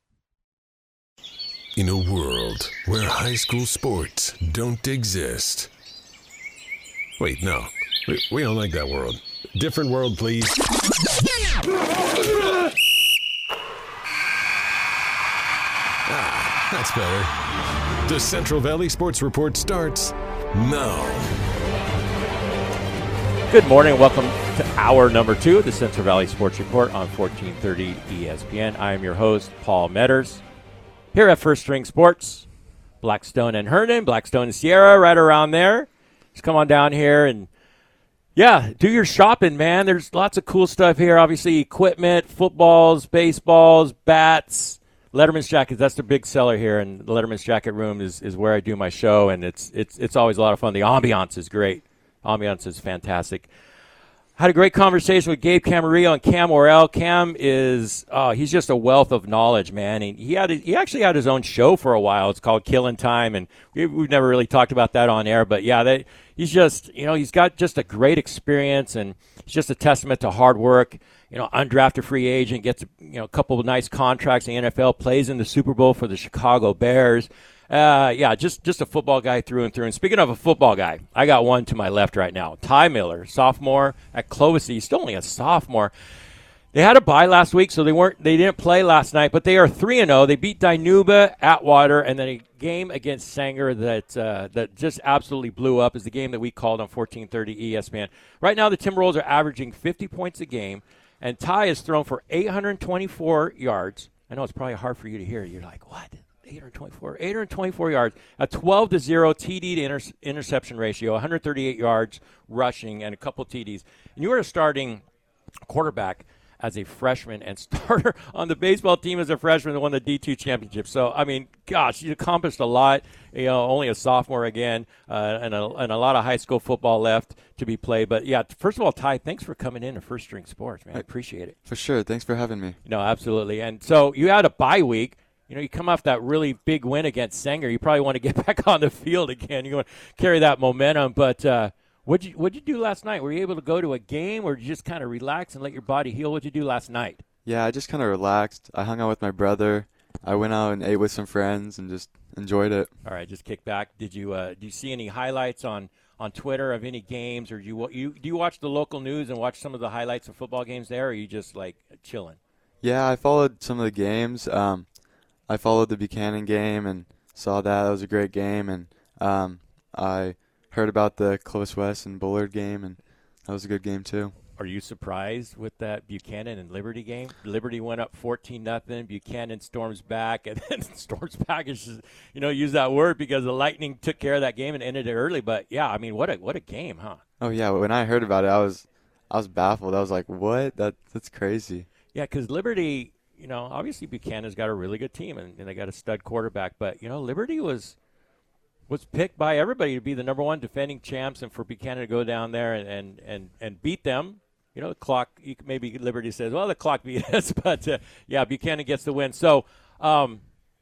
In a world where high school sports don't exist. Wait, no. We don't like that world. Different world, please. That's better. The Central Valley Sports Report starts now. Good morning. Welcome to hour number 2 of the Central Valley Sports Report on 1430 ESPN. I am your host, Paul Metters. Here at First String Sports, Blackstone and Herndon, Blackstone and Sierra, right around there. Just come on down here and, yeah, do your shopping, man. There's lots of cool stuff here. Obviously, equipment, footballs, baseballs, bats, Letterman's jackets. That's the big seller here, and the Letterman's jacket room is where I do my show, and it's always a lot of fun. The ambiance is great. Ambiance is fantastic. Had a great conversation with Gabe Camarillo and Cam Worrell. Cam is he's just a wealth of knowledge, man. He actually had his own show for a while. It's called Killing Time, and we've never really talked about that on air. But yeah, he's just he's got just a great experience, and it's just a testament to hard work. Undrafted free agent, gets a couple of nice contracts in the NFL, plays in the Super Bowl for the Chicago Bears. Just a football guy through and through. And speaking of a football guy, I got one to my left right now. Ty Miller, sophomore at Clovis East, still only a sophomore. They had a bye last week, so they didn't play last night, but they are 3-0. They beat Dinuba, Atwater, and then a game against Sanger that just absolutely blew up is the game that we called on 1430 ESPN. Right now, the Timberwolves are averaging 50 points a game, and Ty has thrown for 824 yards. I know it's probably hard for you to hear. You're like, what? 824 yards, a 12-0 TD to interception ratio, 138 yards rushing, and a couple TDs. And you are starting quarterback as a freshman and starter on the baseball team as a freshman that won the D2 championship. So, I mean, gosh, you accomplished a lot. Only a sophomore again, and a lot of high school football left to be played. But, yeah, first of all, Ty, thanks for coming in to First String Sports, man. I appreciate it. For sure. Thanks for having me. No, absolutely. And so you had a bye week. You come off that really big win against Sanger. You probably want to get back on the field again. You want to carry that momentum. But what'd you do last night? Were you able to go to a game, or did you just kind of relax and let your body heal? What'd you do last night? Yeah, I just kind of relaxed. I hung out with my brother. I went out and ate with some friends and just enjoyed it. All right, just kick back. Did you see any highlights on Twitter of any games, or do you watch the local news and watch some of the highlights of football games there, or are you just like chilling? Yeah, I followed some of the games. I followed the Buchanan game and saw that. That was a great game. And I heard about the Clovis West and Bullard game, and that was a good game too. Are you surprised with that Buchanan and Liberty game? Liberty went up 14-0. Buchanan storms back, and then storms back is just, use that word because the Lightning took care of that game and ended it early. But, yeah, I mean, what a game, huh? Oh, yeah. When I heard about it, I was baffled. I was like, what? That's crazy. Yeah, because Liberty – obviously Buchanan's got a really good team, and they got a stud quarterback. But, Liberty was picked by everybody to be the number one defending champs, and for Buchanan to go down there and beat them. The clock, maybe Liberty says, well, the clock beat us. But, Buchanan gets the win. So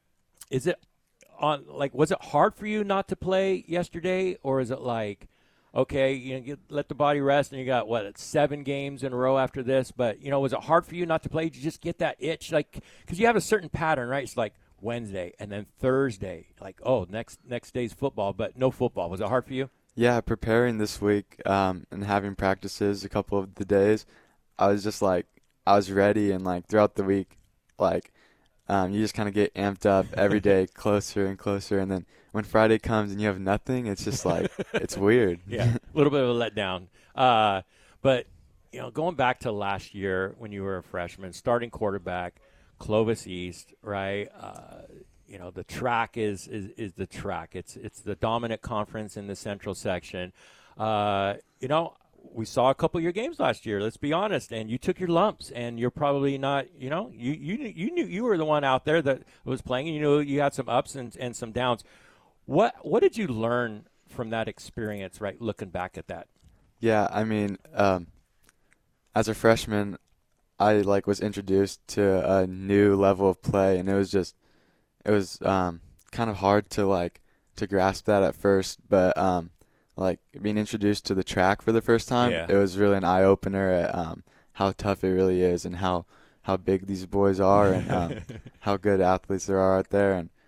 was it hard for you not to play yesterday, or is it like, okay, let the body rest, and you got, 7 games in a row after this. But, was it hard for you not to play? Did you just get that itch? Like, because you have a certain pattern, right? It's like Wednesday and then Thursday. Like, oh, next day's football, but no football. Was it hard for you? Yeah, preparing this week and having practices a couple of the days, I was just like, I was ready, and like throughout the week, like you just kind of get amped up every day, closer and closer, and then when Friday comes and you have nothing, it's just like it's weird. Yeah, a little bit of a letdown. But going back to last year when you were a freshman, starting quarterback, Clovis East, right? The track is the track. It's the dominant conference in the Central section. We saw a couple of your games last year, let's be honest, and you took your lumps, and you're probably not, you knew you were the one out there that was playing, and you knew you had some ups and some downs. What did you learn from that experience, right, looking back at that? Yeah, I mean, as a freshman, I was introduced to a new level of play, and it was kind of hard to grasp that at first, but being introduced to the track for the first time, Yeah. It was really an eye-opener at how tough it really is, and how big these boys are, and how good athletes there are out there. And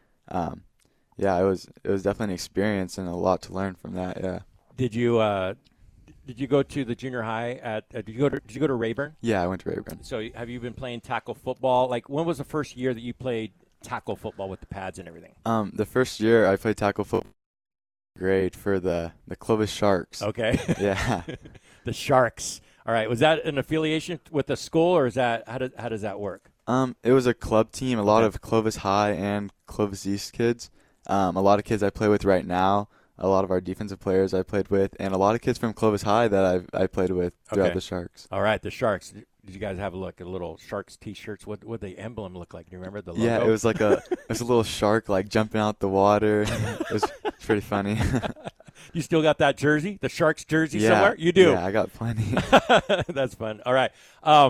it was definitely an experience and a lot to learn from that. Yeah. Did you go to the junior high did you go to Rayburn? Yeah, I went to Rayburn. So have you been playing tackle football? Like, when was the first year that you played tackle football with the pads and everything? The first year I played tackle football grade for the Clovis Sharks. Okay. Yeah. The Sharks. All right. Was that an affiliation with the school, or is that how does that work? It was a club team. A lot of Clovis High and Clovis East kids. A lot of kids I play with right now. A lot of our defensive players I played with, and a lot of kids from Clovis High that I played with throughout the Sharks. All right, the Sharks. Did you guys have a look at little Sharks T-shirts? What the emblem look like? Do you remember the logo? Yeah, it was like a little shark jumping out the water. It was pretty funny. You still got that jersey, the Sharks jersey somewhere? You do? Yeah, I got plenty. That's fun. All right.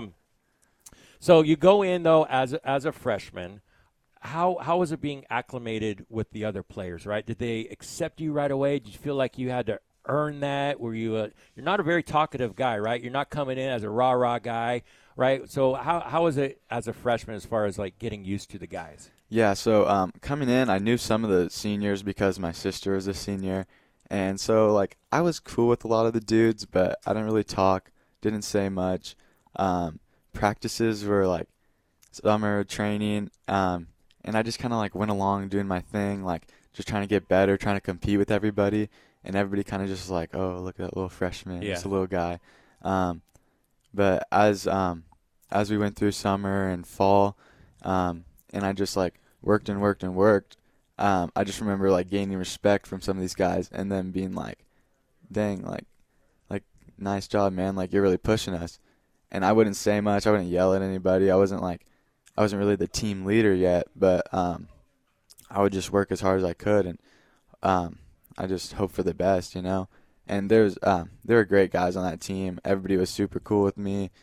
So you go in, though, as a freshman. How was it being acclimated with the other players, right? Did they accept you right away? Did you feel like you had to earn that? Were you you're not a very talkative guy, right? You're not coming in as a rah-rah guy, right? So how was it as a freshman as far as getting used to the guys? Yeah, so coming in, I knew some of the seniors because my sister was a senior. And so, I was cool with a lot of the dudes, but I didn't really talk, didn't say much. Practices were, summer training, and I just kind of, went along doing my thing, just trying to get better, trying to compete with everybody. And everybody kind of just was like, oh, look at that little freshman, just a little guy. But as we went through summer and fall, and I just, worked and worked and worked, I just remember gaining respect from some of these guys, and then being dang, nice job, man, you're really pushing us. And I wouldn't say much, I wouldn't yell at anybody. I wasn't really the team leader yet, but I would just work as hard as I could, and I just hope for the best, And there were great guys on that team. Everybody was super cool with me.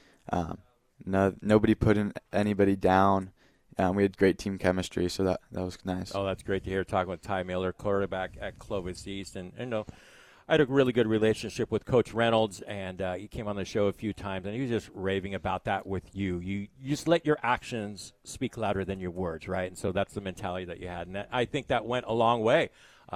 Nobody put anybody down. We had great team chemistry, so that was nice. Oh, that's great to hear. Talking with Ty Miller, quarterback at Clovis East, and I had a really good relationship with Coach Reynolds, and he came on the show a few times, and he was just raving about that with you. You just let your actions speak louder than your words, right? And so that's the mentality that you had, and I think that went a long way.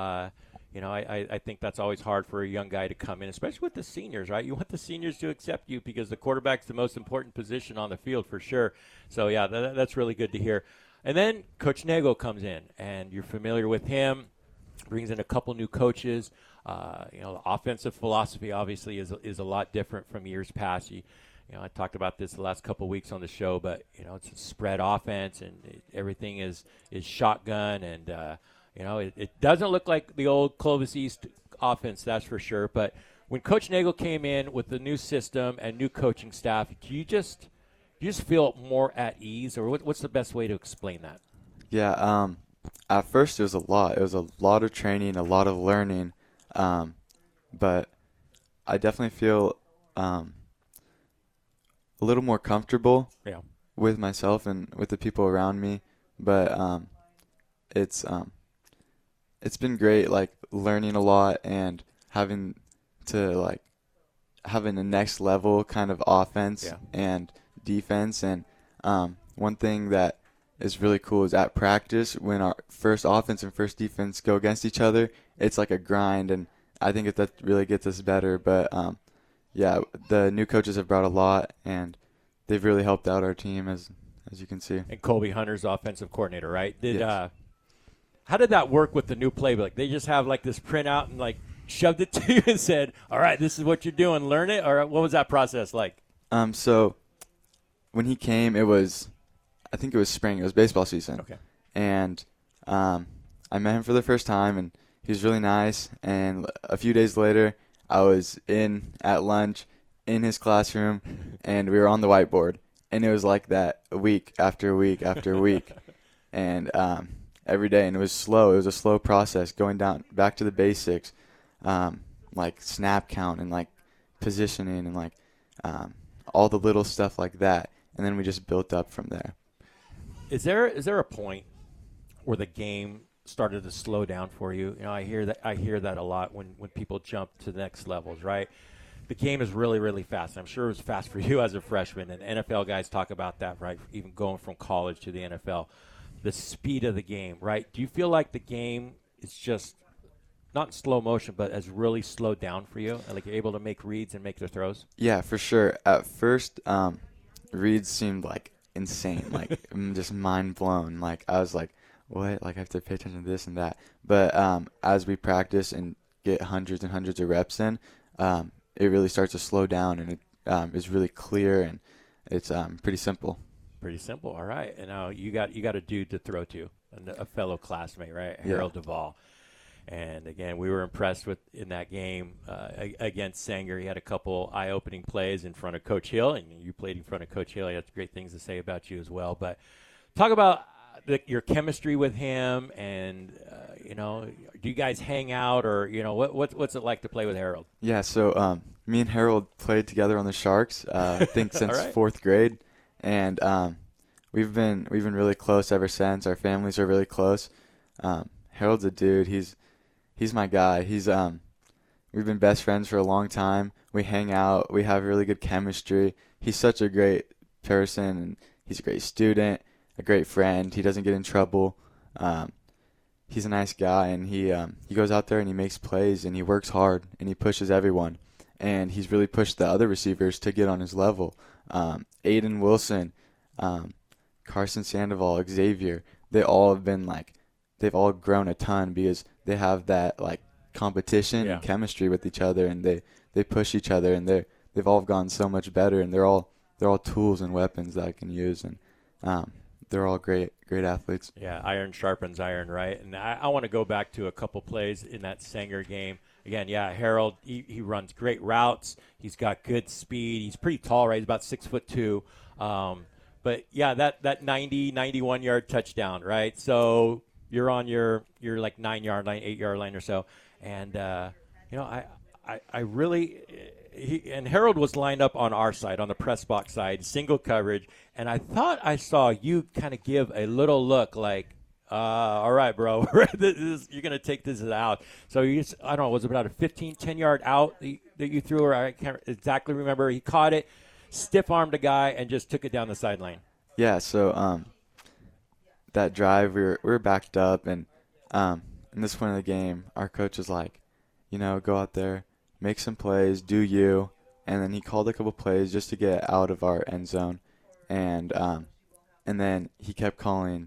I think that's always hard for a young guy to come in, especially with the seniors, right? You want the seniors to accept you because the quarterback's the most important position on the field for sure. So, yeah, that's really good to hear. And then Coach Nagle comes in, and you're familiar with him, brings in a couple new coaches. The offensive philosophy obviously is a lot different from years past. I talked about this the last couple of weeks on the show, but, it's a spread offense, and everything is shotgun, and it doesn't look like the old Clovis East offense, that's for sure. But when Coach Nagle came in with the new system and new coaching staff, do you just feel more at ease, or what's the best way to explain that? Yeah, at first it was a lot. It was a lot of training, a lot of learning, but I definitely feel a little more comfortable with myself and with the people around me. But it's been great, learning a lot and having like having a next level kind of offense and defense. And one thing that is really cool is at practice when our first offense and first defense go against each other, it's like a grind, and I think that really gets us better. But the new coaches have brought a lot, and they've really helped out our team as you can see. And Colby Hunter's offensive coordinator, right? Yes. How did that work with the new playbook? They just have like this printout and like shoved it to you and said, "All right, this is what you're doing. Learn it." Or what was that process like? So when he came, I think it was spring. It was baseball season. Okay. And I met him for the first time, and he was really nice. And a few days later, I was at lunch in his classroom, and we were on the whiteboard. And it was like that week after week after week. And every day. And it was slow. It was a slow process going down back to the basics, like snap count and like positioning and like all the little stuff like that. And then we just built up from there. Is there a point where the game started to slow down for you? You know, I hear that a lot when people jump to the next levels, right? The game is really, really fast. I'm sure it was fast for you as a freshman, and NFL guys talk about that, right? Even going from college to the NFL, the speed of the game, right? Do you feel like the game is just not in slow motion, but has really slowed down for you? Like you're able to make reads and make the throws? Yeah, for sure. At first, reads seemed like insane, like just mind blown. Like I was like, what? Like I have to pay attention to this and that. But as we practice and get hundreds and hundreds of reps in, it really starts to slow down, and it is really clear, and it's pretty simple. Pretty simple. All right. And now you got a dude to throw to, a fellow classmate, right? Yeah. Harold Duvall. And again, we were impressed with in that game against Sanger. He had a couple eye-opening plays in front of Coach Hill, and you played in front of Coach Hill. He had great things to say about you as well. But talk about your chemistry with him, and do you guys hang out, or what's it like to play with Harold? Yeah, so me and Harold played together on the Sharks. I think since right. 4th grade, and we've been really close ever since. Our families are really close. Harold's a dude. He's my guy. We've been best friends for a long time. We hang out. We have really good chemistry. He's such a great person, and he's a great student, a great friend. He doesn't get in trouble. He's a nice guy, and he goes out there and he makes plays, and he works hard, and he pushes everyone. And he's really pushed the other receivers to get on his level. Aiden Wilson, Carson Sandoval, Xavier, they've all grown a ton because they have that like competition and chemistry with each other, and they push each other, and they've all gone so much better, and they're all tools and weapons that I can use, and they're all great athletes. Yeah, iron sharpens iron, right? And I want to go back to a couple plays in that Sanger game. Again, Harold, he runs great routes. He's got good speed. He's pretty tall, right? He's about 6'2". But yeah, that 91-yard touchdown, right? So you're on your like 9-yard line, 8-yard line or so, and I really. And Harold was lined up on our side, on the press box side, single coverage, and I thought I saw you kind of give a little look like, all right, bro, you're going to take this out. So I don't know, was it about a 10-yard out that you threw, or I can't exactly remember. He caught it, stiff-armed a guy, and just took it down the sideline. Yeah, so that drive, we were backed up, and in this point of the game, our coach was like, go out there, make some plays, do you, and then he called a couple plays just to get out of our end zone, and then he kept calling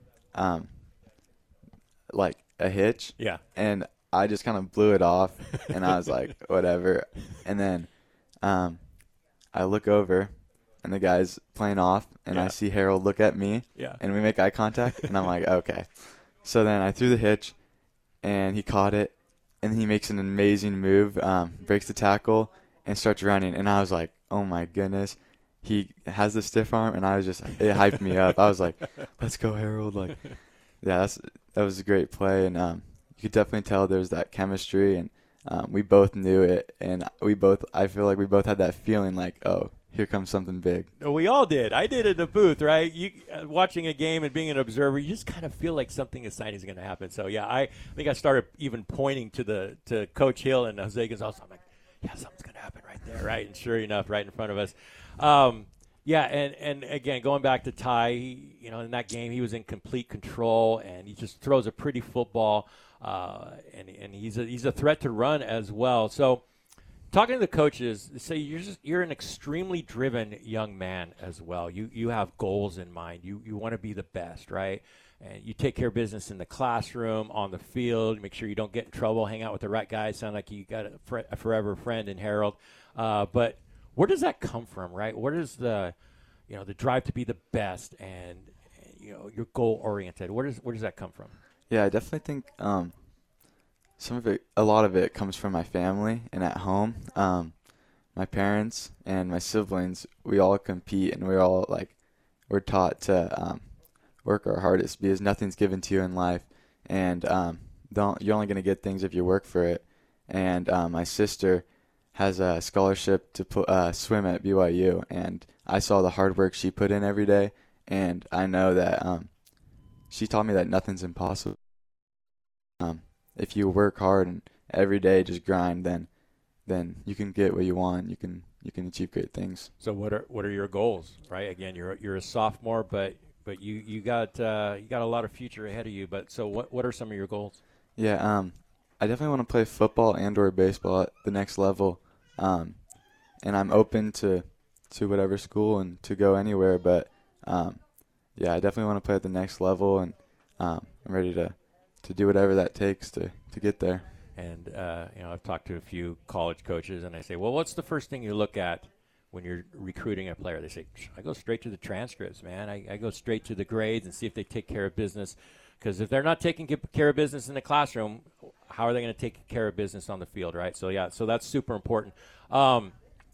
like a hitch, and I just kind of blew it off, and I was like, whatever, and then I look over, and the guy's playing off, and I see Harold look at me, and we make eye contact, and I'm like, okay, so then I threw the hitch, and he caught it. And then he makes an amazing move, breaks the tackle, and starts running. And I was like, oh, my goodness. He has the stiff arm, and it hyped me up. I was like, let's go, Harold. Like, yeah, that was a great play. And you could definitely tell there's that chemistry, and we both knew it. And I feel like we both had that feeling like, oh, here comes something big. We all did. I did in the booth, right? You watching a game and being an observer, you just kind of feel like something exciting is going to happen. So, yeah, I think I started even pointing to Coach Hill and Jose Gonzalez. I'm like, yeah, something's going to happen right there, right? And sure enough, right in front of us. Yeah, and again, going back to Ty, in that game, he was in complete control, and he just throws a pretty football, and he's a threat to run as well. So, talking to the coaches, they say you're an extremely driven young man as well. You have goals in mind. You want to be the best, right? And you take care of business in the classroom, on the field. Make sure you don't get in trouble. Hang out with the right guys. Sound like you got a forever friend in Harold. But where does that come from, right? Where does the drive to be the best and you're goal oriented? Where does that come from? Yeah, I definitely think a lot of it comes from my family and at home. My parents and my siblings, we all compete, and we're taught to work our hardest because nothing's given to you in life, and you're only going to get things if you work for it. And my sister has a scholarship to swim at BYU, and I saw the hard work she put in every day, and I know that she taught me that nothing's impossible. If you work hard and every day just grind, then you can get what you want. You can achieve great things. So what are your goals, right? Again, you're a sophomore, but you got a lot of future ahead of you. But so what are some of your goals? Yeah, I definitely want to play football and/or baseball at the next level, and I'm open to whatever school and to go anywhere. But yeah, I definitely want to play at the next level, and I'm ready to do whatever that takes to get there. And I've talked to a few college coaches, and I say, well, what's the first thing you look at when you're recruiting a player? They say, I go straight to the transcripts, man. I go straight to the grades and see if they take care of business. Because if they're not taking care of business in the classroom, how are they going to take care of business on the field, right? So, yeah, so that's super important. What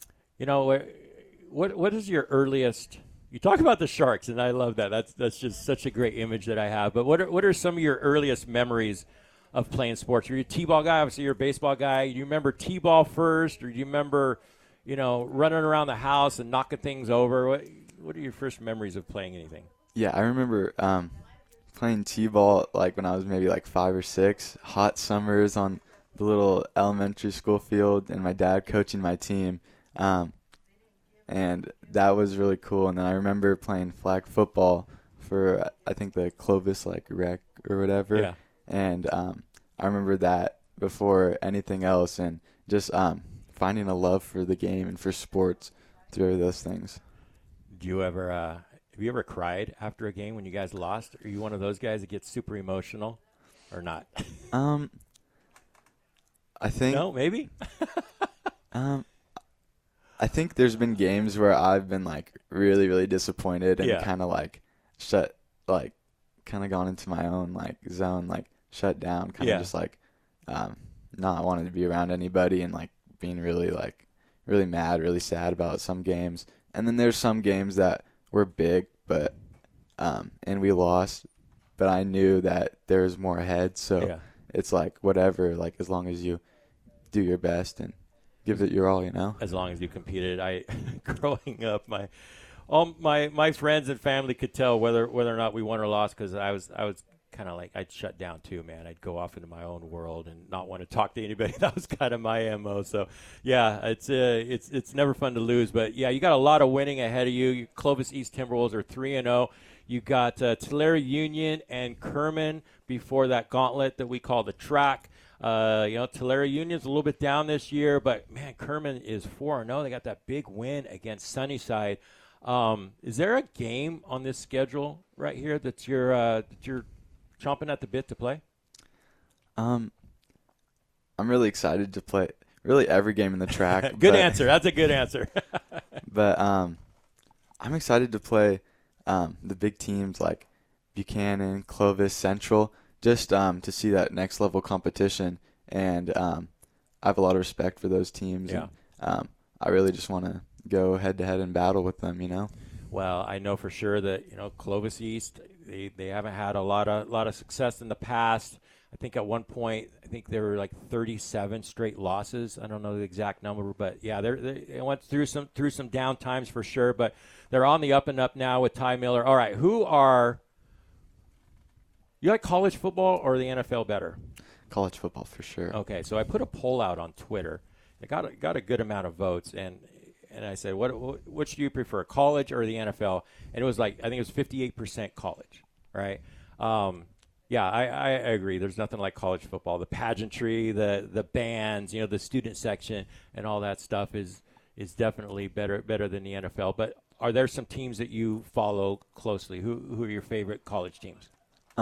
is your earliest – you talk about the Sharks, and I love that. That's just such a great image that I have. But what are some of your earliest memories of playing sports? You're a T-ball guy. Obviously, you're a baseball guy. Do you remember T-ball first, or do you remember, running around the house and knocking things over? What are your first memories of playing anything? Yeah, I remember playing T-ball when I was maybe 5 or 6, hot summers on the little elementary school field, and my dad coaching my team. And that was really cool. And then I remember playing flag football for, I think, the Clovis rec or whatever. Yeah. And I remember that before anything else, and just finding a love for the game and for sports through those things. Do you ever have you ever cried after a game when you guys lost? Are you one of those guys that gets super emotional or not? I think no, maybe. I think there's been games where I've been really, really disappointed and kind of kind of gone into my own zone, shut down, kind of just not wanting to be around anybody and being really really mad, really sad about some games. And then there's some games that were big, but and we lost, but I knew that there was more ahead. So it's whatever, as long as you do your best and give it your all, As long as you competed. Growing up, my friends and family could tell whether or not we won or lost, because I was kind of I'd shut down too, man. I'd go off into my own world and not want to talk to anybody. That was kind of my MO. So yeah, it's never fun to lose, but yeah, you got a lot of winning ahead of you. Clovis East Timberwolves are 3-0. You got Tulare Union and Kerman before that gauntlet that we call the track. Tulare Union's a little bit down this year, but man, Kerman is 4-0. They got that big win against Sunnyside. Is there a game on this schedule right here that you're chomping at the bit to play? I'm really excited to play really every game in the track. Good answer. That's a good answer. But I'm excited to play the big teams like Buchanan, Clovis, Central, just to see that next level competition. And I have a lot of respect for those teams. Yeah. And, I really just want to go head to head and battle with them, Well, I know for sure that Clovis East, they haven't had a lot of success in the past. I think at one point, they were 37 straight losses. I don't know the exact number, but yeah, they went through some down times for sure. But they're on the up and up now with Ty Miller. All right, you like college football or the NFL better? College football for sure. Okay, so I put a poll out on Twitter, It got a good amount of votes, and I said, which do you prefer, college or the NFL? And it was like, I think it was 58% college, right? Yeah, I agree. There's nothing like college football. The pageantry, the bands, the student section, and all that stuff is definitely better than the NFL. But are there some teams that you follow closely? Who are your favorite college teams?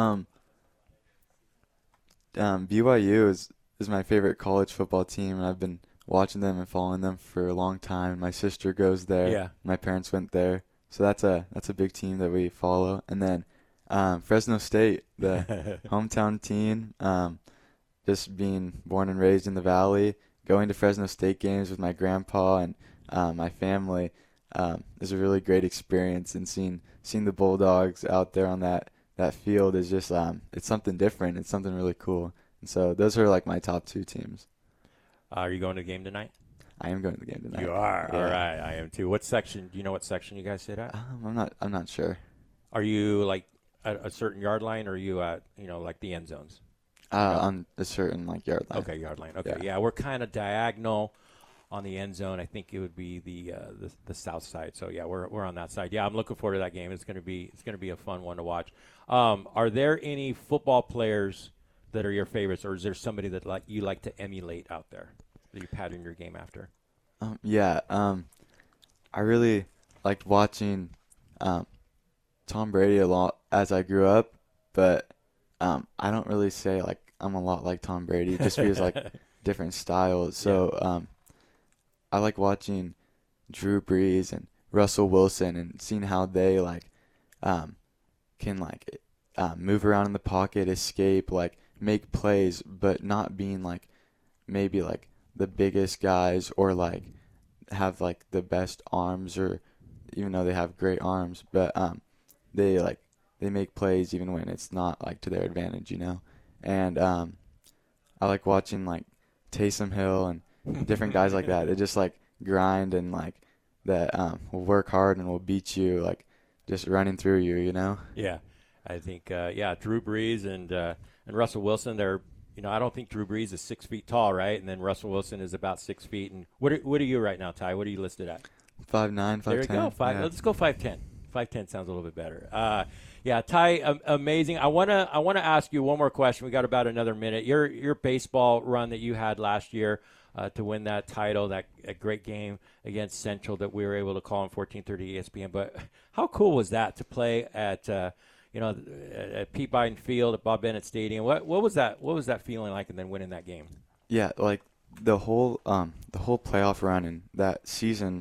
BYU is my favorite college football team, and I've been watching them and following them for a long time. My sister goes there. Yeah. My parents went there, so that's a big team that we follow. And then Fresno State, the hometown team. Just being born and raised in the Valley, going to Fresno State games with my grandpa and my family is a really great experience. And seeing the Bulldogs out there on that field is just it's something different. It's something really cool. And so those are like my top two teams. Are you going to the game tonight? I am going to the game tonight. You are? Yeah. All right, I am too. What section? Do you know what section you guys sit at? I'm not sure. Are you like at a certain yard line, or are you at like the end zones? On a certain yard line. Okay, yard line. Okay, yeah, we're kind of diagonal on the end zone. I think it would be the south side. So yeah, we're on that side. Yeah, I'm looking forward to that game. It's gonna be a fun one to watch. Are there any football players that are your favorites, or is there somebody that you like to emulate out there that you pattern your game after? I really liked watching Tom Brady a lot as I grew up, but I don't really say I'm a lot like Tom Brady, just because different styles. So I like watching Drew Brees and Russell Wilson and seeing how they can move around in the pocket, escape, make plays, but not being maybe the biggest guys or have the best arms, or even though they have great arms, but they make plays even when it's not to their advantage, And I like watching Taysom Hill and different guys like that. They just grind and that will work hard and will beat you, just running through you, Yeah, I think Drew Brees and Russell Wilson. They're I don't think Drew Brees is 6 feet tall, right? And then Russell Wilson is about 6 feet. And what are you right now, Ty? What are you listed at? 5'9", 5'10". There you go. Let's go 5'10". 5'10" sounds a little bit better. Ty, amazing. I wanna ask you one more question. We got about another minute. Your baseball run that you had last year to win that title, that great game against Central that we were able to call on 1430 ESPN. But how cool was that to play at at Pete Biden Field at Bob Bennett Stadium? What was that feeling like, and then winning that game? Yeah, the whole playoff run and that season,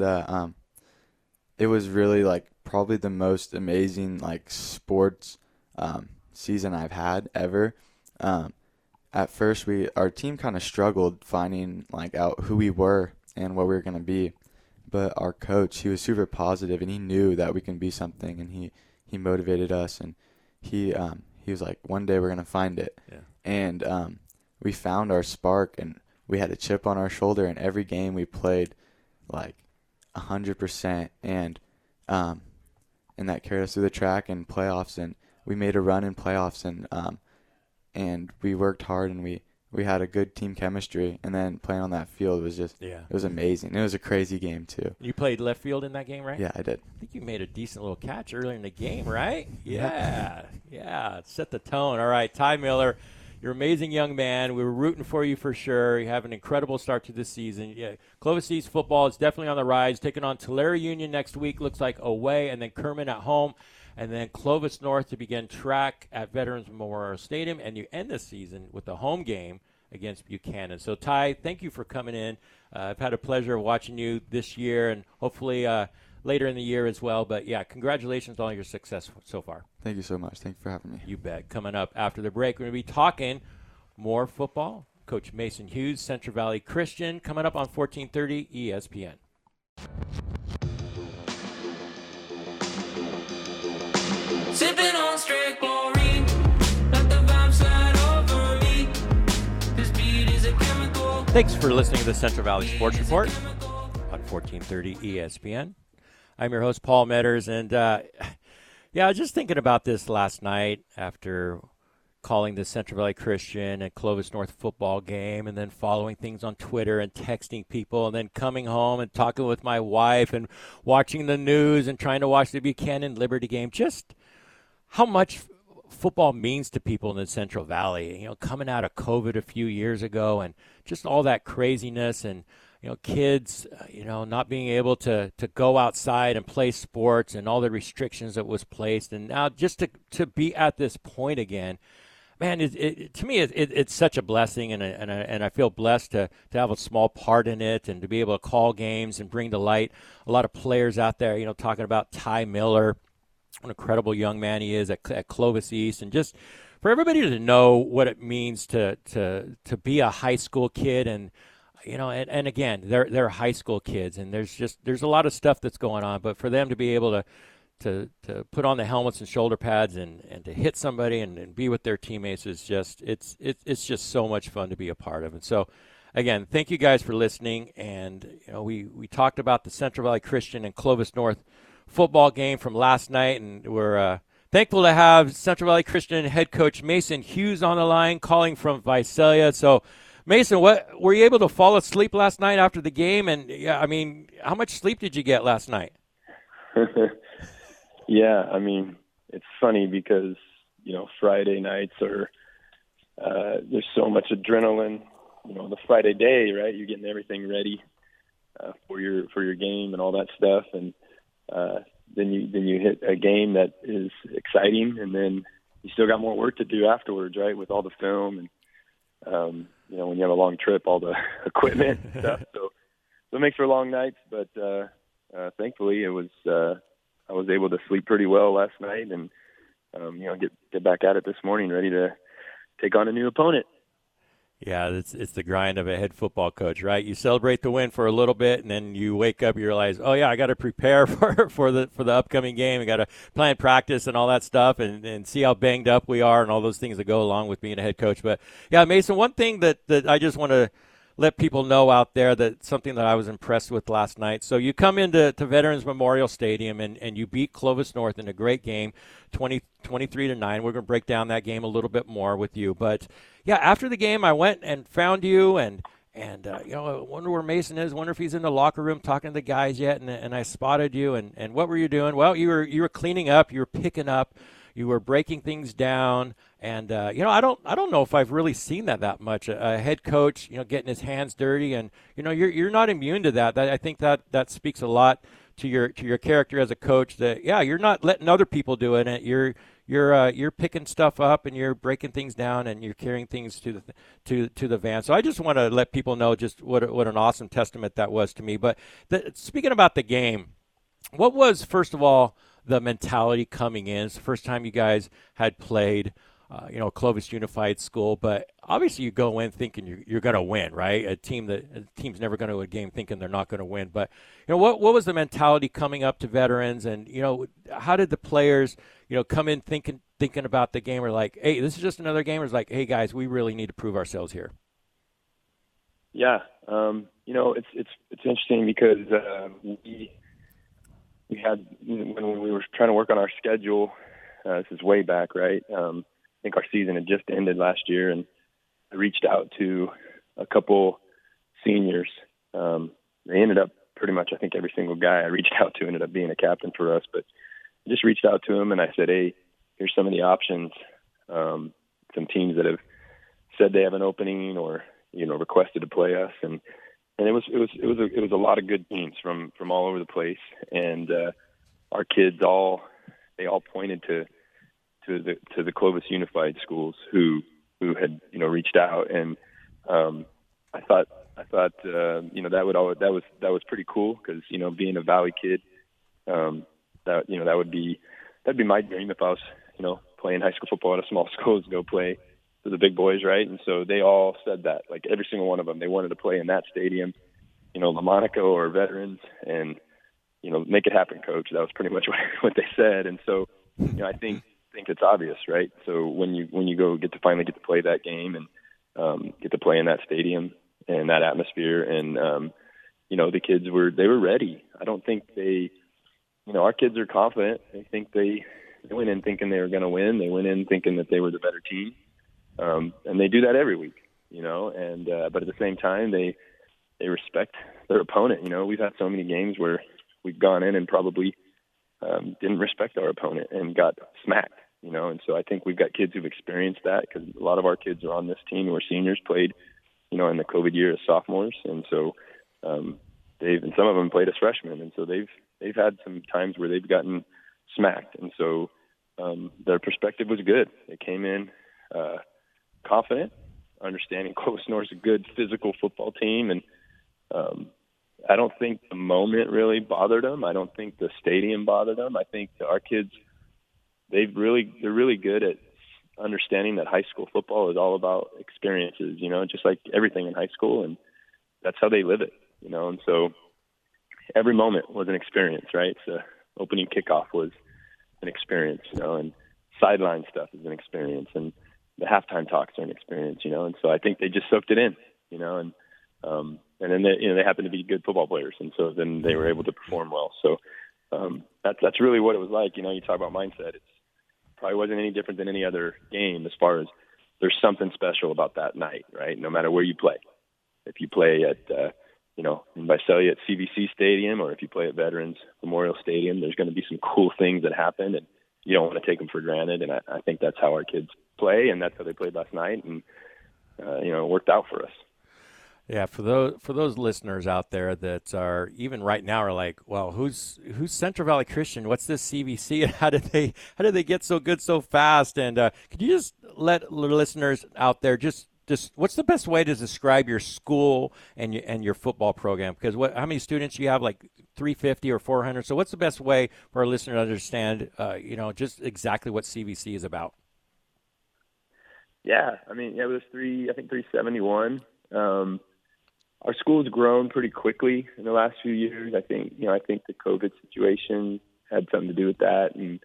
it was really probably the most amazing sports season I've had ever. At first our team kind of struggled finding out who we were and what we were going to be, but our coach, he was super positive and he knew that we can be something, and he motivated us, and he was like, one day we're going to find it. Yeah. And we found our spark, and we had a chip on our shoulder, and every game we played 100%, and that carried us through the track and playoffs, and we made a run in playoffs, and we worked hard, and we had a good team chemistry, and then playing on that field was just it was amazing. It was a crazy game too. You played left field in that game, right? Yeah, I did. I think you made a decent little catch earlier in the game, right? Yeah. Set the tone. All right, Ty Miller, you're an amazing young man. We were rooting for you for sure. You have an incredible start to this season. Yeah, Clovis East football is definitely on the rise. Taking on Tulare Union next week, looks like away, and then Kerman at home. And then Clovis North to begin track at Veterans Memorial Stadium. And you end the season with a home game against Buchanan. So, Ty, thank you for coming in. I've had a pleasure of watching you this year, and hopefully later in the year as well. But, yeah, congratulations on all your success so far. Thank you so much. Thank you for having me. You bet. Coming up after the break, we're going to be talking more football. Coach Mason Hughes, Central Valley Christian, coming up on 1430 ESPN. Sipping on straight glory, let the vibe slide over me. This beat is a chemical. Thanks for listening to the Central Valley Sports Report on 1430 ESPN. I'm your host, Paul Metters, and I was just thinking about this last night after calling the Central Valley Christian and Clovis North football game, and then following things on Twitter and texting people, and then coming home and talking with my wife and watching the news and trying to watch the Buchanan Liberty game. Just how much football means to people in the Central Valley. You know, coming out of COVID a few years ago, and just all that craziness, and kids, not being able to go outside and play sports, and all the restrictions that was placed, and now just to be at this point again, man, to me, it's such a blessing, and I feel blessed to have a small part in it, and to be able to call games and bring to light a lot of players out there. Talking about Ty Miller, what an incredible young man he is at Clovis East, and just for everybody to know what it means to be a high school kid, and and again, they're high school kids, and there's a lot of stuff that's going on, but for them to be able to put on the helmets and shoulder pads and to hit somebody and be with their teammates is just it's just so much fun to be a part of. And so again, thank you guys for listening. And we talked about the Central Valley Christian and Clovis North football game from last night, and we're thankful to have Central Valley Christian head coach Mason Hughes on the line, calling from Visalia. So Mason, what were you able to fall asleep last night after the game? And how much sleep did you get last night? Yeah, it's funny because Friday nights are there's so much adrenaline. The Friday day, right? You're getting everything ready for your game and all that stuff, and then you hit a game that is exciting, and then you still got more work to do afterwards, right? With all the film and when you have a long trip, all the equipment and stuff. So it makes for long nights, but thankfully it was I was able to sleep pretty well last night, and get back at it this morning, ready to take on a new opponent. Yeah, it's the grind of a head football coach, right? You celebrate the win for a little bit, and then you wake up, you realize, oh yeah, I got to prepare for the upcoming game. I got to plan practice and all that stuff, and see how banged up we are, and all those things that go along with being a head coach. But yeah, Mason, one thing that I just want to let people know out there, that something that I was impressed with last night. So you come into Veterans Memorial Stadium and you beat Clovis North in a great game, 23-9. We're going to break down that game a little bit more with you. But yeah, after the game, I went and found you, and I wonder where Mason is. Wonder if he's in the locker room talking to the guys yet. And I spotted you. And what were you doing? Well, you were cleaning up. You were picking up. You were breaking things down, and I don't know if I've really seen that much. A head coach, getting his hands dirty, and you're not immune to that. I think that speaks a lot to your character as a coach. That you're not letting other people do it. And you're picking stuff up, and you're breaking things down, and you're carrying things to the van. So I just want to let people know just what an awesome testament that was to me. But speaking about the game, what was, first of all, the mentality coming in? It's the first time you guys had played, Clovis Unified School, but obviously you go in thinking you're going to win, right? A team's never going to a game thinking they're not going to win. But what was the mentality coming up to Veterans, and how did the players come in thinking about the game, or like, hey, this is just another game, or it's like, hey guys, we really need to prove ourselves here? Yeah, it's interesting because we had, when we were trying to work on our schedule, this is way back, right? I think our season had just ended last year, and I reached out to a couple seniors. They ended up pretty much, I think every single guy I reached out to ended up being a captain for us, but I just reached out to them and I said, hey, here's some of the options. Some teams that have said they have an opening or, requested to play us. And it was a lot of good teams from all over the place, and our kids all pointed to the Clovis Unified schools who had reached out, and I thought that was pretty cool because being a Valley kid, that'd be my dream if I was playing high school football at a small school, is go play for the big boys, right? And so they all said that, like every single one of them, they wanted to play in that stadium, La Monica or Veterans, and make it happen, coach. That was pretty much what they said. And so I think it's obvious, right? So when you finally get to play that game and get to play in that stadium and that atmosphere, and the kids were ready. I don't think our kids are confident. They think they went in thinking they were going to win. They went in thinking that they were the better team. And they do that every week, and but at the same time, they respect their opponent. We've had so many games where we've gone in and probably didn't respect our opponent and got smacked, and so I think we've got kids who've experienced that, because a lot of our kids are on this team who are seniors, played, in the COVID year as sophomores, and so and some of them played as freshmen, and so they've had some times where they've gotten smacked, and so their perspective was good. They came in confident, understanding Clovis North's a good physical football team, and I don't think the moment really bothered them. I don't think the stadium bothered them. I think our kids, they're really good at understanding that high school football is all about experiences, just like everything in high school, and that's how they live it, and so every moment was an experience, right? So opening kickoff was an experience, and sideline stuff is an experience, and the halftime talks are an experience, and so I think they just soaked it in, and then they happen to be good football players, and so then they were able to perform well. So that's really what it was like. You talk about mindset. It probably wasn't any different than any other game as far as there's something special about that night, right? No matter where you play. If you play at, in Visalia at CVC Stadium, or if you play at Veterans Memorial Stadium, there's going to be some cool things that happen, and you don't want to take them for granted. And I think that's how our kids play, and that's how they played last night, and it worked out for us. Yeah, for those listeners out there that are even right now are like, well, who's Central Valley Christian? What's this CVC? And how did they get so good so fast? And could you just let listeners out there just what's the best way to describe your school and your football program? Because how many students you have? Like 350 or 400. So what's the best way for our listener to understand, just exactly what CVC is about? Yeah, it was 371. Our school's grown pretty quickly in the last few years. I think the COVID situation had something to do with that, and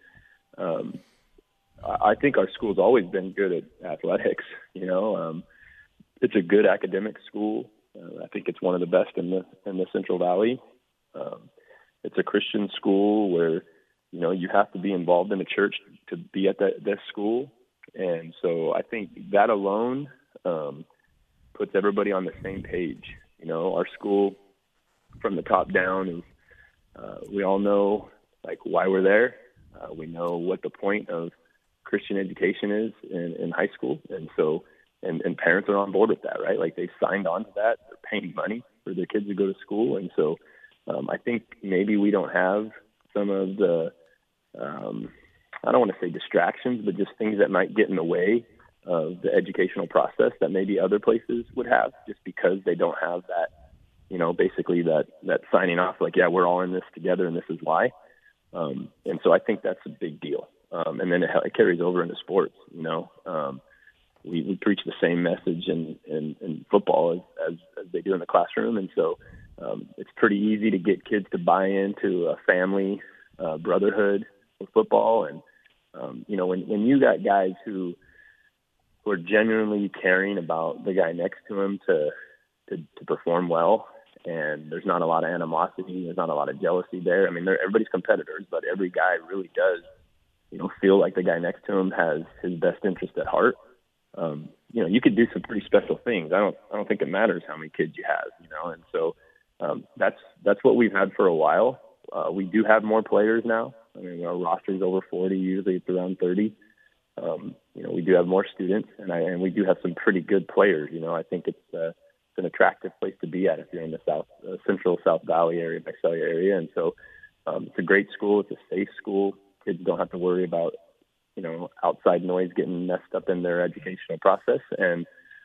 I think our school's always been good at athletics. It's a good academic school. I think it's one of the best in the Central Valley. It's a Christian school where you have to be involved in the church to be at this school, and so I think that alone puts everybody on the same page. Our school from the top down is, we all know why we're there. We know what the point of Christian education is in high school. And so, and parents are on board with that, right? They signed on to that. They're paying money for their kids to go to school. And so, I think maybe we don't have some of the, I don't want to say distractions, but just things that might get in the way of the educational process that maybe other places would have, just because they don't have that, basically that signing off, we're all in this together and this is why. And so I think that's a big deal. And then it carries over into sports. We preach the same message in football as they do in the classroom. And so it's pretty easy to get kids to buy into a family brotherhood with football. And, when you got guys who are genuinely caring about the guy next to him to perform well, and there's not a lot of animosity, there's not a lot of jealousy there. Everybody's competitors, but every guy really does, feel like the guy next to him has his best interest at heart. You could do some pretty special things. I don't think it matters how many kids you have, and so that's what we've had for a while. We do have more players now. Our roster is over 40. Usually it's around 30. We do have more students, and we do have some pretty good players. I think it's an attractive place to be at if you're in the central South Valley area, Visalia area. And so it's a great school. It's a safe school. Kids don't have to worry about, outside noise getting messed up in their educational process. And,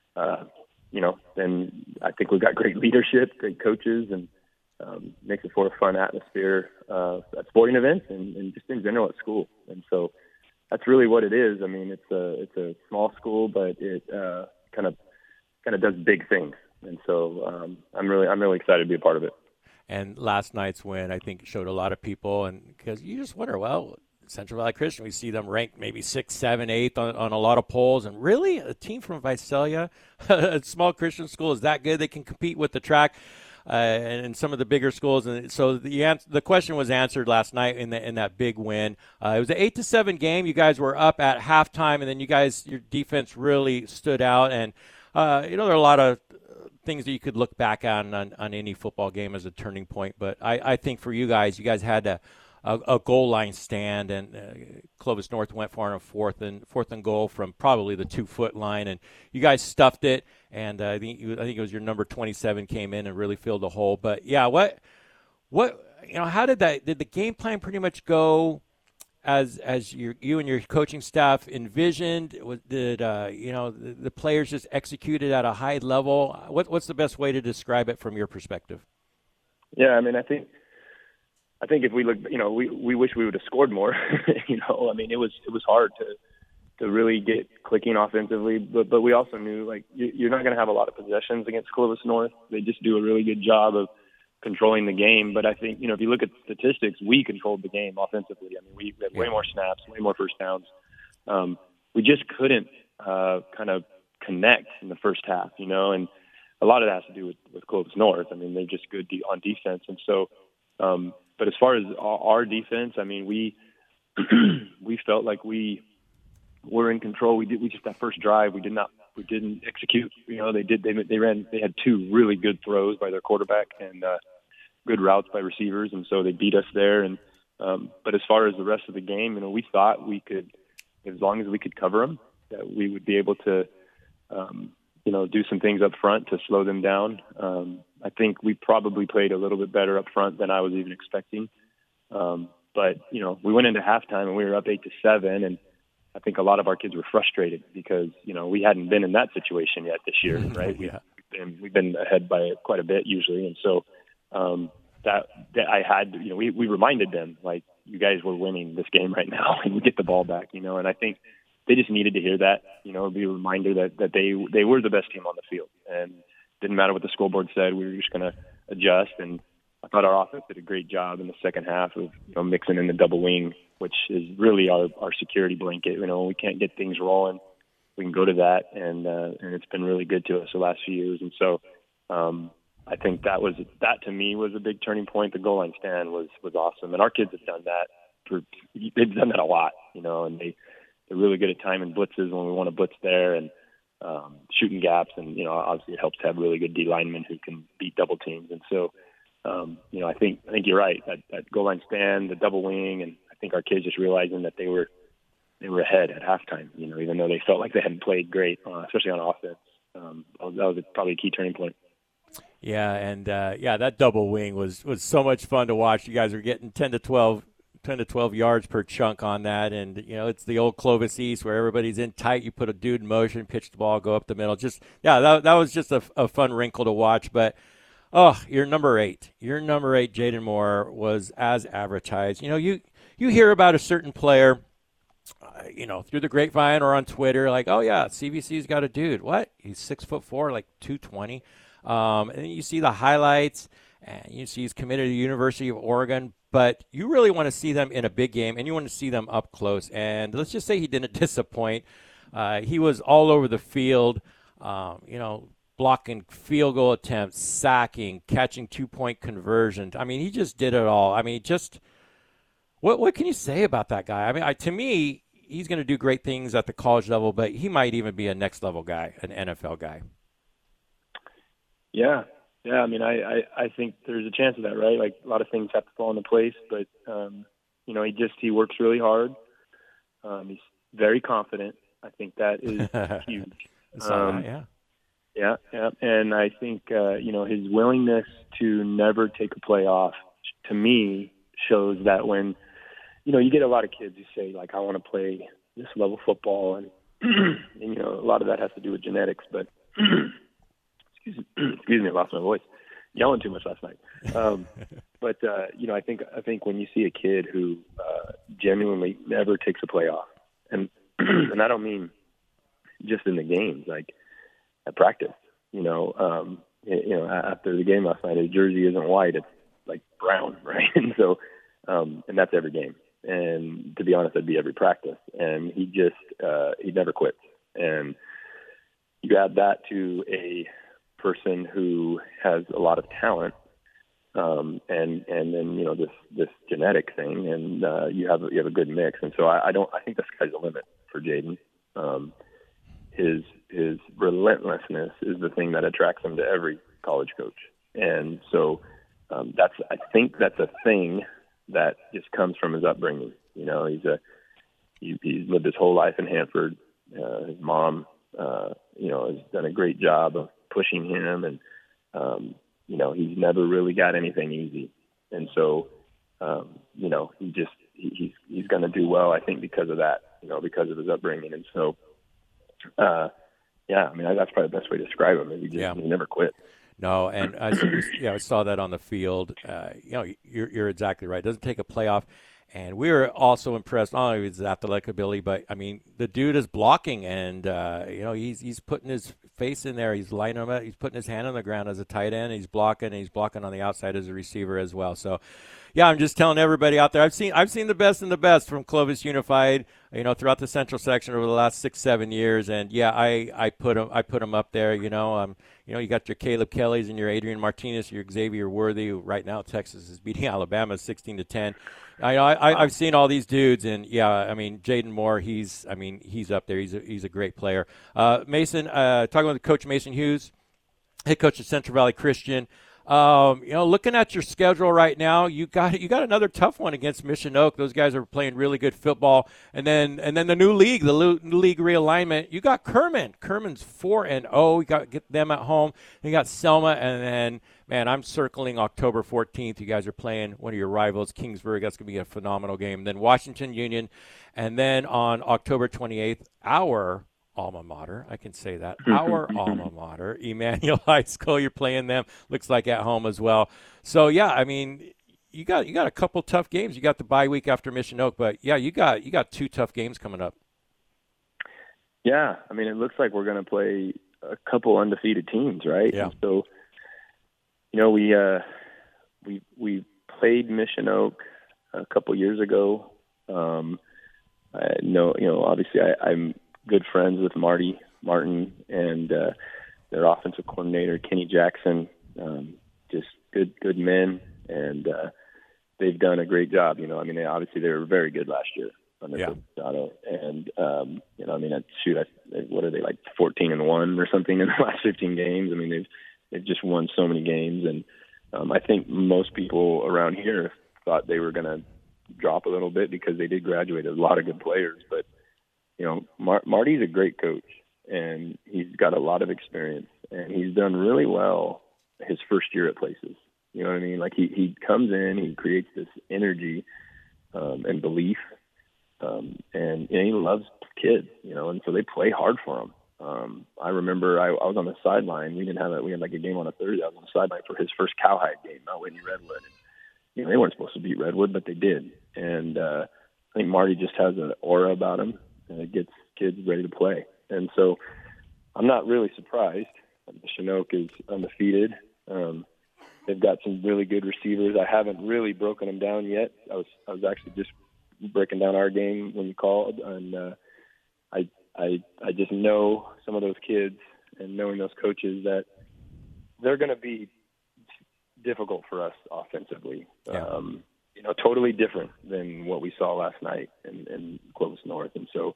then I think we've got great leadership, great coaches, and makes it for a fun atmosphere at sporting events and just in general at school. And so that's really what it is. It's a small school, but it kind of does big things. And so I'm really excited to be a part of it. And last night's win, I think, showed a lot of people, and because you just wonder, well, Central Valley Christian, we see them ranked maybe 6th, 7th, 8th on a lot of polls, and really a team from Visalia, a small Christian school, is that good? They can compete with the track. and some of the bigger schools. And so the question was answered last night in that big win. It was an 8-7 game. You guys were up at halftime, and then your defense really stood out. And there are a lot of things that you could look back on any football game as a turning point. But I think for you guys had a goal line stand, and Clovis North went for a fourth and goal from probably the 2-foot line, and you guys stuffed it. And I think it was your number 27 came in and really filled the hole. But yeah, what how did the game plan pretty much go as you and your coaching staff envisioned? Did the players just executed at a high level? What's the best way to describe it from your perspective? Yeah, I mean, I think if we look, we wish we would have scored more. I mean, it was hard to really get clicking offensively, but we also knew, like, you're not going to have a lot of possessions against Clovis North. They just do a really good job of controlling the game. But I think, if you look at the statistics, we controlled the game offensively. I mean, we had way more snaps, way more first downs. We just couldn't kind of connect in the first half, and a lot of that has to do with Clovis North. I mean, they're just good on defense. And so, but as far as our defense, I mean, we felt like we were in control. We just that first drive, we didn't execute. They had two really good throws by their quarterback and good routes by receivers, and so they beat us there. And but as far as the rest of the game, we thought we could, as long as we could cover them, that we would be able to do some things up front to slow them down. I think we probably played a little bit better up front than I was even expecting. But we went into halftime and we were up 8-7, and I think a lot of our kids were frustrated because, we hadn't been in that situation yet this year, right? Yeah. We've been ahead by quite a bit usually. And so that I had, we reminded them, like, you guys were winning this game right now and we get the ball back, and I think they just needed to hear that, be a reminder that they were the best team on the field, and didn't matter what the scoreboard said. We were just going to adjust. And I thought our offense did a great job in the second half of mixing in the double wing, which is really our security blanket. When we can't get things rolling, we can go to that, and it's been really good to us the last few years. And so I think that to me was a big turning point. The goal line stand was awesome, and our kids have done that. They've done that a lot, and they're really good at timing blitzes when we want to blitz there, and shooting gaps. And obviously it helps to have really good D linemen who can beat double teams. And so I think you're right, that goal line stand, the double wing, and I think our kids just realizing that they were ahead at halftime, even though they felt like they hadn't played great, especially on offense. That was probably a key turning point. Yeah, and that double wing was so much fun to watch. You guys are getting 10 to 12 yards per chunk on that, and it's the old Clovis East where everybody's in tight. You put a dude in motion, pitch the ball, go up the middle. That was just a fun wrinkle to watch. But your number 8, Jaden Moore, was as advertised. You hear about a certain player, through the grapevine or on Twitter, like, oh yeah, CVC's got a dude. What? He's 6'4", like 220. And then you see the highlights, and you see he's committed to the University of Oregon. But you really want to see them in a big game, and you want to see them up close. And let's just say he didn't disappoint. He was all over the field, blocking field goal attempts, sacking, catching 2-point conversions. I mean, he just did it all. I mean, what can you say about that guy? I mean, to me, he's going to do great things at the college level, but he might even be a next-level guy, an NFL guy. Yeah. Yeah, I mean, I think there's a chance of that, right? Like, a lot of things have to fall into place, but, he works really hard. He's very confident. I think that is huge. Yeah. And I think, his willingness to never take a play off, to me, shows that when, you get a lot of kids who say, like, I want to play this level football, and, a lot of that has to do with genetics, but excuse me, I lost my voice. Yelling too much last night. But I think when you see a kid who genuinely never takes a play off, and and I don't mean just in the games, like at practice. After the game last night, his jersey isn't white; it's like brown, right? And so, and that's every game. And to be honest, that'd be every practice. And he just he never quits. And you add that to a person who has a lot of talent, and then this genetic thing, and you have a good mix. And so I think the sky's the limit for Jaden. His relentlessness is the thing that attracts him to every college coach, and so I think that's a thing that just comes from his upbringing. He's lived his whole life in Hanford. His mom, has done a great job of pushing him, and he's never really got anything easy. And so, he's going to do well, I think, because of that, because of his upbringing. And so, that's probably the best way to describe him. He never quit. No, and I saw that on the field. You're exactly right. It doesn't take a playoff. And we were also impressed, not only with his athletic ability, but, I mean, the dude is blocking, and, he's putting his face in there. He's lining him up. He's putting his hand on the ground as a tight end. He's blocking on the outside as a receiver as well. So, yeah, I'm just telling everybody out there, I've seen the best and the best from Clovis Unified, throughout the Central section over the last 6-7 years. And, yeah, I put him up there, you got your Caleb Kellys and your Adrian Martinez, your Xavier Worthy. Right now, Texas is beating Alabama 16-10. I've seen all these dudes, and Jaden Moore, he's up there. He's a great player. Mason, talking with Coach Mason Hughes, head coach of Central Valley Christian. Looking at your schedule right now, you got another tough one against Mission Oak. Those guys are playing really good football, and then the new league, league realignment. You got Kerman. Kerman's 4-0. You got get them at home. You got Selma, and then. Man, I'm circling October 14th. You guys are playing one of your rivals, Kingsburg. That's going to be a phenomenal game. Then Washington Union. And then on October 28th, our alma mater, I can say that, our alma mater, Emmanuel High School. You're playing them. Looks like at home as well. So, yeah, you got a couple tough games. You got the bye week after Mission Oak. But, yeah, you got 2 tough games coming up. Yeah, it looks like we're going to play a couple undefeated teams, right? Yeah. And so, we played Mission Oak a couple years ago. Obviously I'm good friends with Martin and their offensive coordinator, Kenny Jackson. Just good men, and they've done a great job. Obviously they were very good last year under Coach Dotto, and what are they, like 14-1 or something in the last 15 games? They've just won so many games, and I think most people around here thought they were going to drop a little bit because they did graduate a lot of good players. But, Marty's a great coach, and he's got a lot of experience, and he's done really well his first year at places. You know what I mean? Like he comes in, he creates this energy and belief, and he loves kids, and so they play hard for him. I remember I was on the sideline. We had like a game on a Thursday. I was on the sideline for his first Cowhide game, Mount Whitney Redwood. And, they weren't supposed to beat Redwood, but they did. And I think Marty just has an aura about him, and it gets kids ready to play. And so I'm not really surprised. Mission Oak is undefeated. They've got some really good receivers. I haven't really broken them down yet. I was actually just breaking down our game when you called, and I just know some of those kids, and knowing those coaches, that they're going to be difficult for us offensively. Yeah. Totally different than what we saw last night in Clovis North. And so,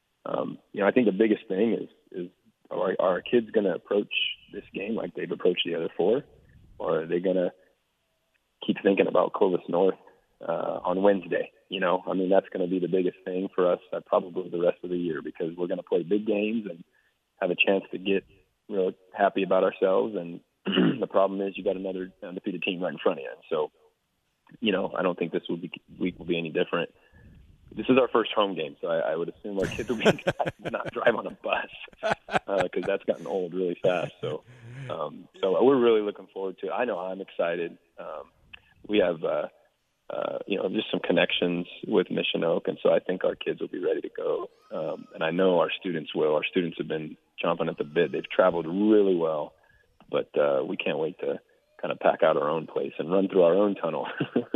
I think the biggest thing is are our kids going to approach this game like they've approached the other 4, or are they going to keep thinking about Clovis North on Wednesday? That's going to be the biggest thing for us probably the rest of the year, because we're going to play big games and have a chance to get real happy about ourselves. And the problem is you got another undefeated team right in front of you. And so, I don't think this week will be any different. This is our first home game, so I would assume our kids will be not drive on a bus because that's gotten old really fast. So we're really looking forward to it. I know I'm excited. We have just some connections with Mission Oak, and so I think our kids will be ready to go. And I know our students will. Our students have been chomping at the bit. They've traveled really well, but we can't wait to kind of pack out our own place and run through our own tunnel.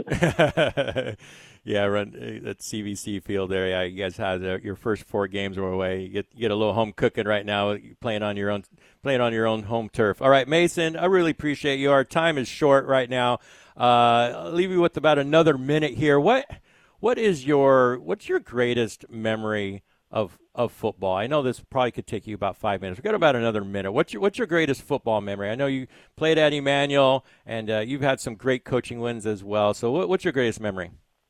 Yeah, run at CVC Field there. Yeah, you guys had your first 4 games were away. You get a little home cooking right now, playing on your own home turf. All right, Mason, I really appreciate you. Our time is short right now. I'll leave you with about another minute here. What's your greatest memory of football? I know this probably could take you about 5 minutes. We've got about another minute. What's your greatest football memory? I know you played at Emmanuel, and you've had some great coaching wins as well. So what's your greatest memory?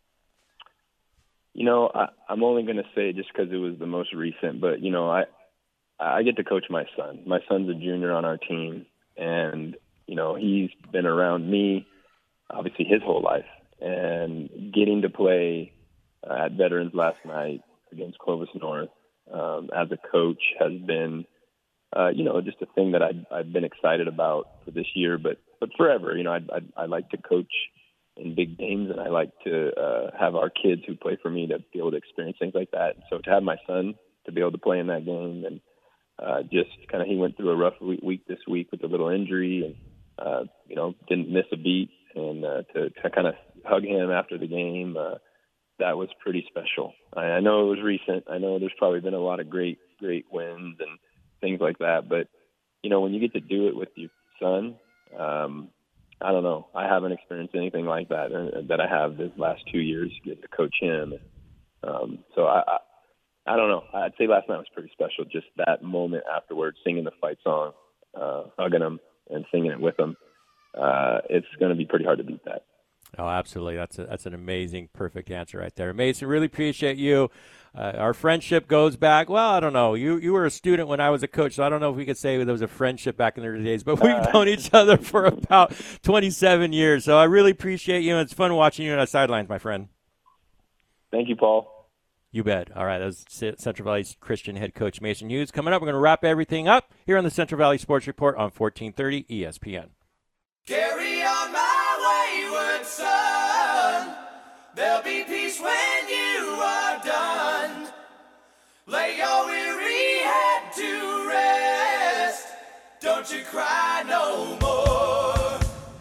I'm only going to say just because it was the most recent, but, I get to coach my son. My son's a junior on our team, and, he's been around me, obviously, his whole life. And getting to play at Veterans last night against Clovis North as a coach has been, just a thing that I've been excited about for this year, but forever. I like to coach in big games, and I like to have our kids who play for me to be able to experience things like that. And so to have my son to be able to play in that game, and just kind of he went through a rough week this week with a little injury, and didn't miss a beat, and to kind of hug him after the game, that was pretty special. I know it was recent. I know there's probably been a lot of great wins and things like that, but when you get to do it with your son, I don't know. I haven't experienced anything like that I have this last 2 years getting to coach him. So I don't know. I'd say last night was pretty special. Just that moment afterwards, singing the fight song, hugging him and singing it with him. It's going to be pretty hard to beat that. Oh, absolutely. That's an amazing, perfect answer right there. Mason, really appreciate you. Our friendship goes back, well, I don't know. You were a student when I was a coach, so I don't know if we could say there was a friendship back in the days, but we've known each other for about 27 years. So I really appreciate you, and it's fun watching you on the sidelines, my friend. Thank you, Paul. You bet. All right, that's Central Valley Christian head coach Mason Hughes. Coming up, we're going to wrap everything up here on the Central Valley Sports Report on 1430 ESPN. Carry on my wayward son. There'll be peace when you are done. Lay your weary head to rest. Don't you cry no more.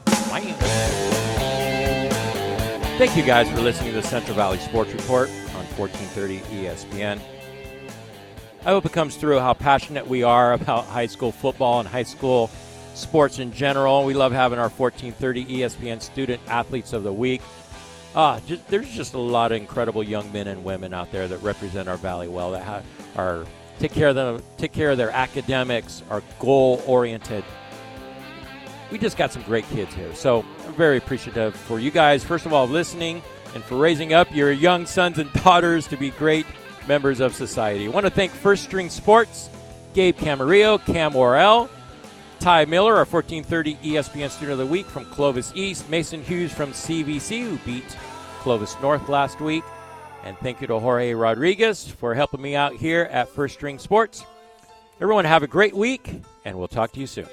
Thank you guys for listening to the Central Valley Sports Report on 1430 ESPN. I hope it comes through how passionate we are about high school football and high school sports in general. We love having our 1430 ESPN Student Athletes of the Week. There's just a lot of incredible young men and women out there that represent our valley well, that take care of their academics, are goal-oriented. We just got some great kids here. So I'm very appreciative for you guys, first of all, listening and for raising up your young sons and daughters to be great members of society. I want to thank First String Sports, Gabe Camarillo, Cam Worrell, Ty Miller, our 1430 ESPN Student of the Week from Clovis East, Mason Hughes from CVC, who beat Clovis North last week, and thank you to Jorge Rodriguez for helping me out here at First String Sports. Everyone have a great week, and we'll talk to you soon.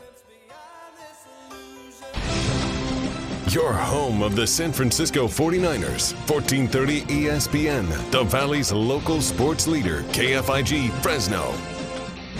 Your home of the San Francisco 49ers, 1430 ESPN, the Valley's local sports leader, KFIG Fresno.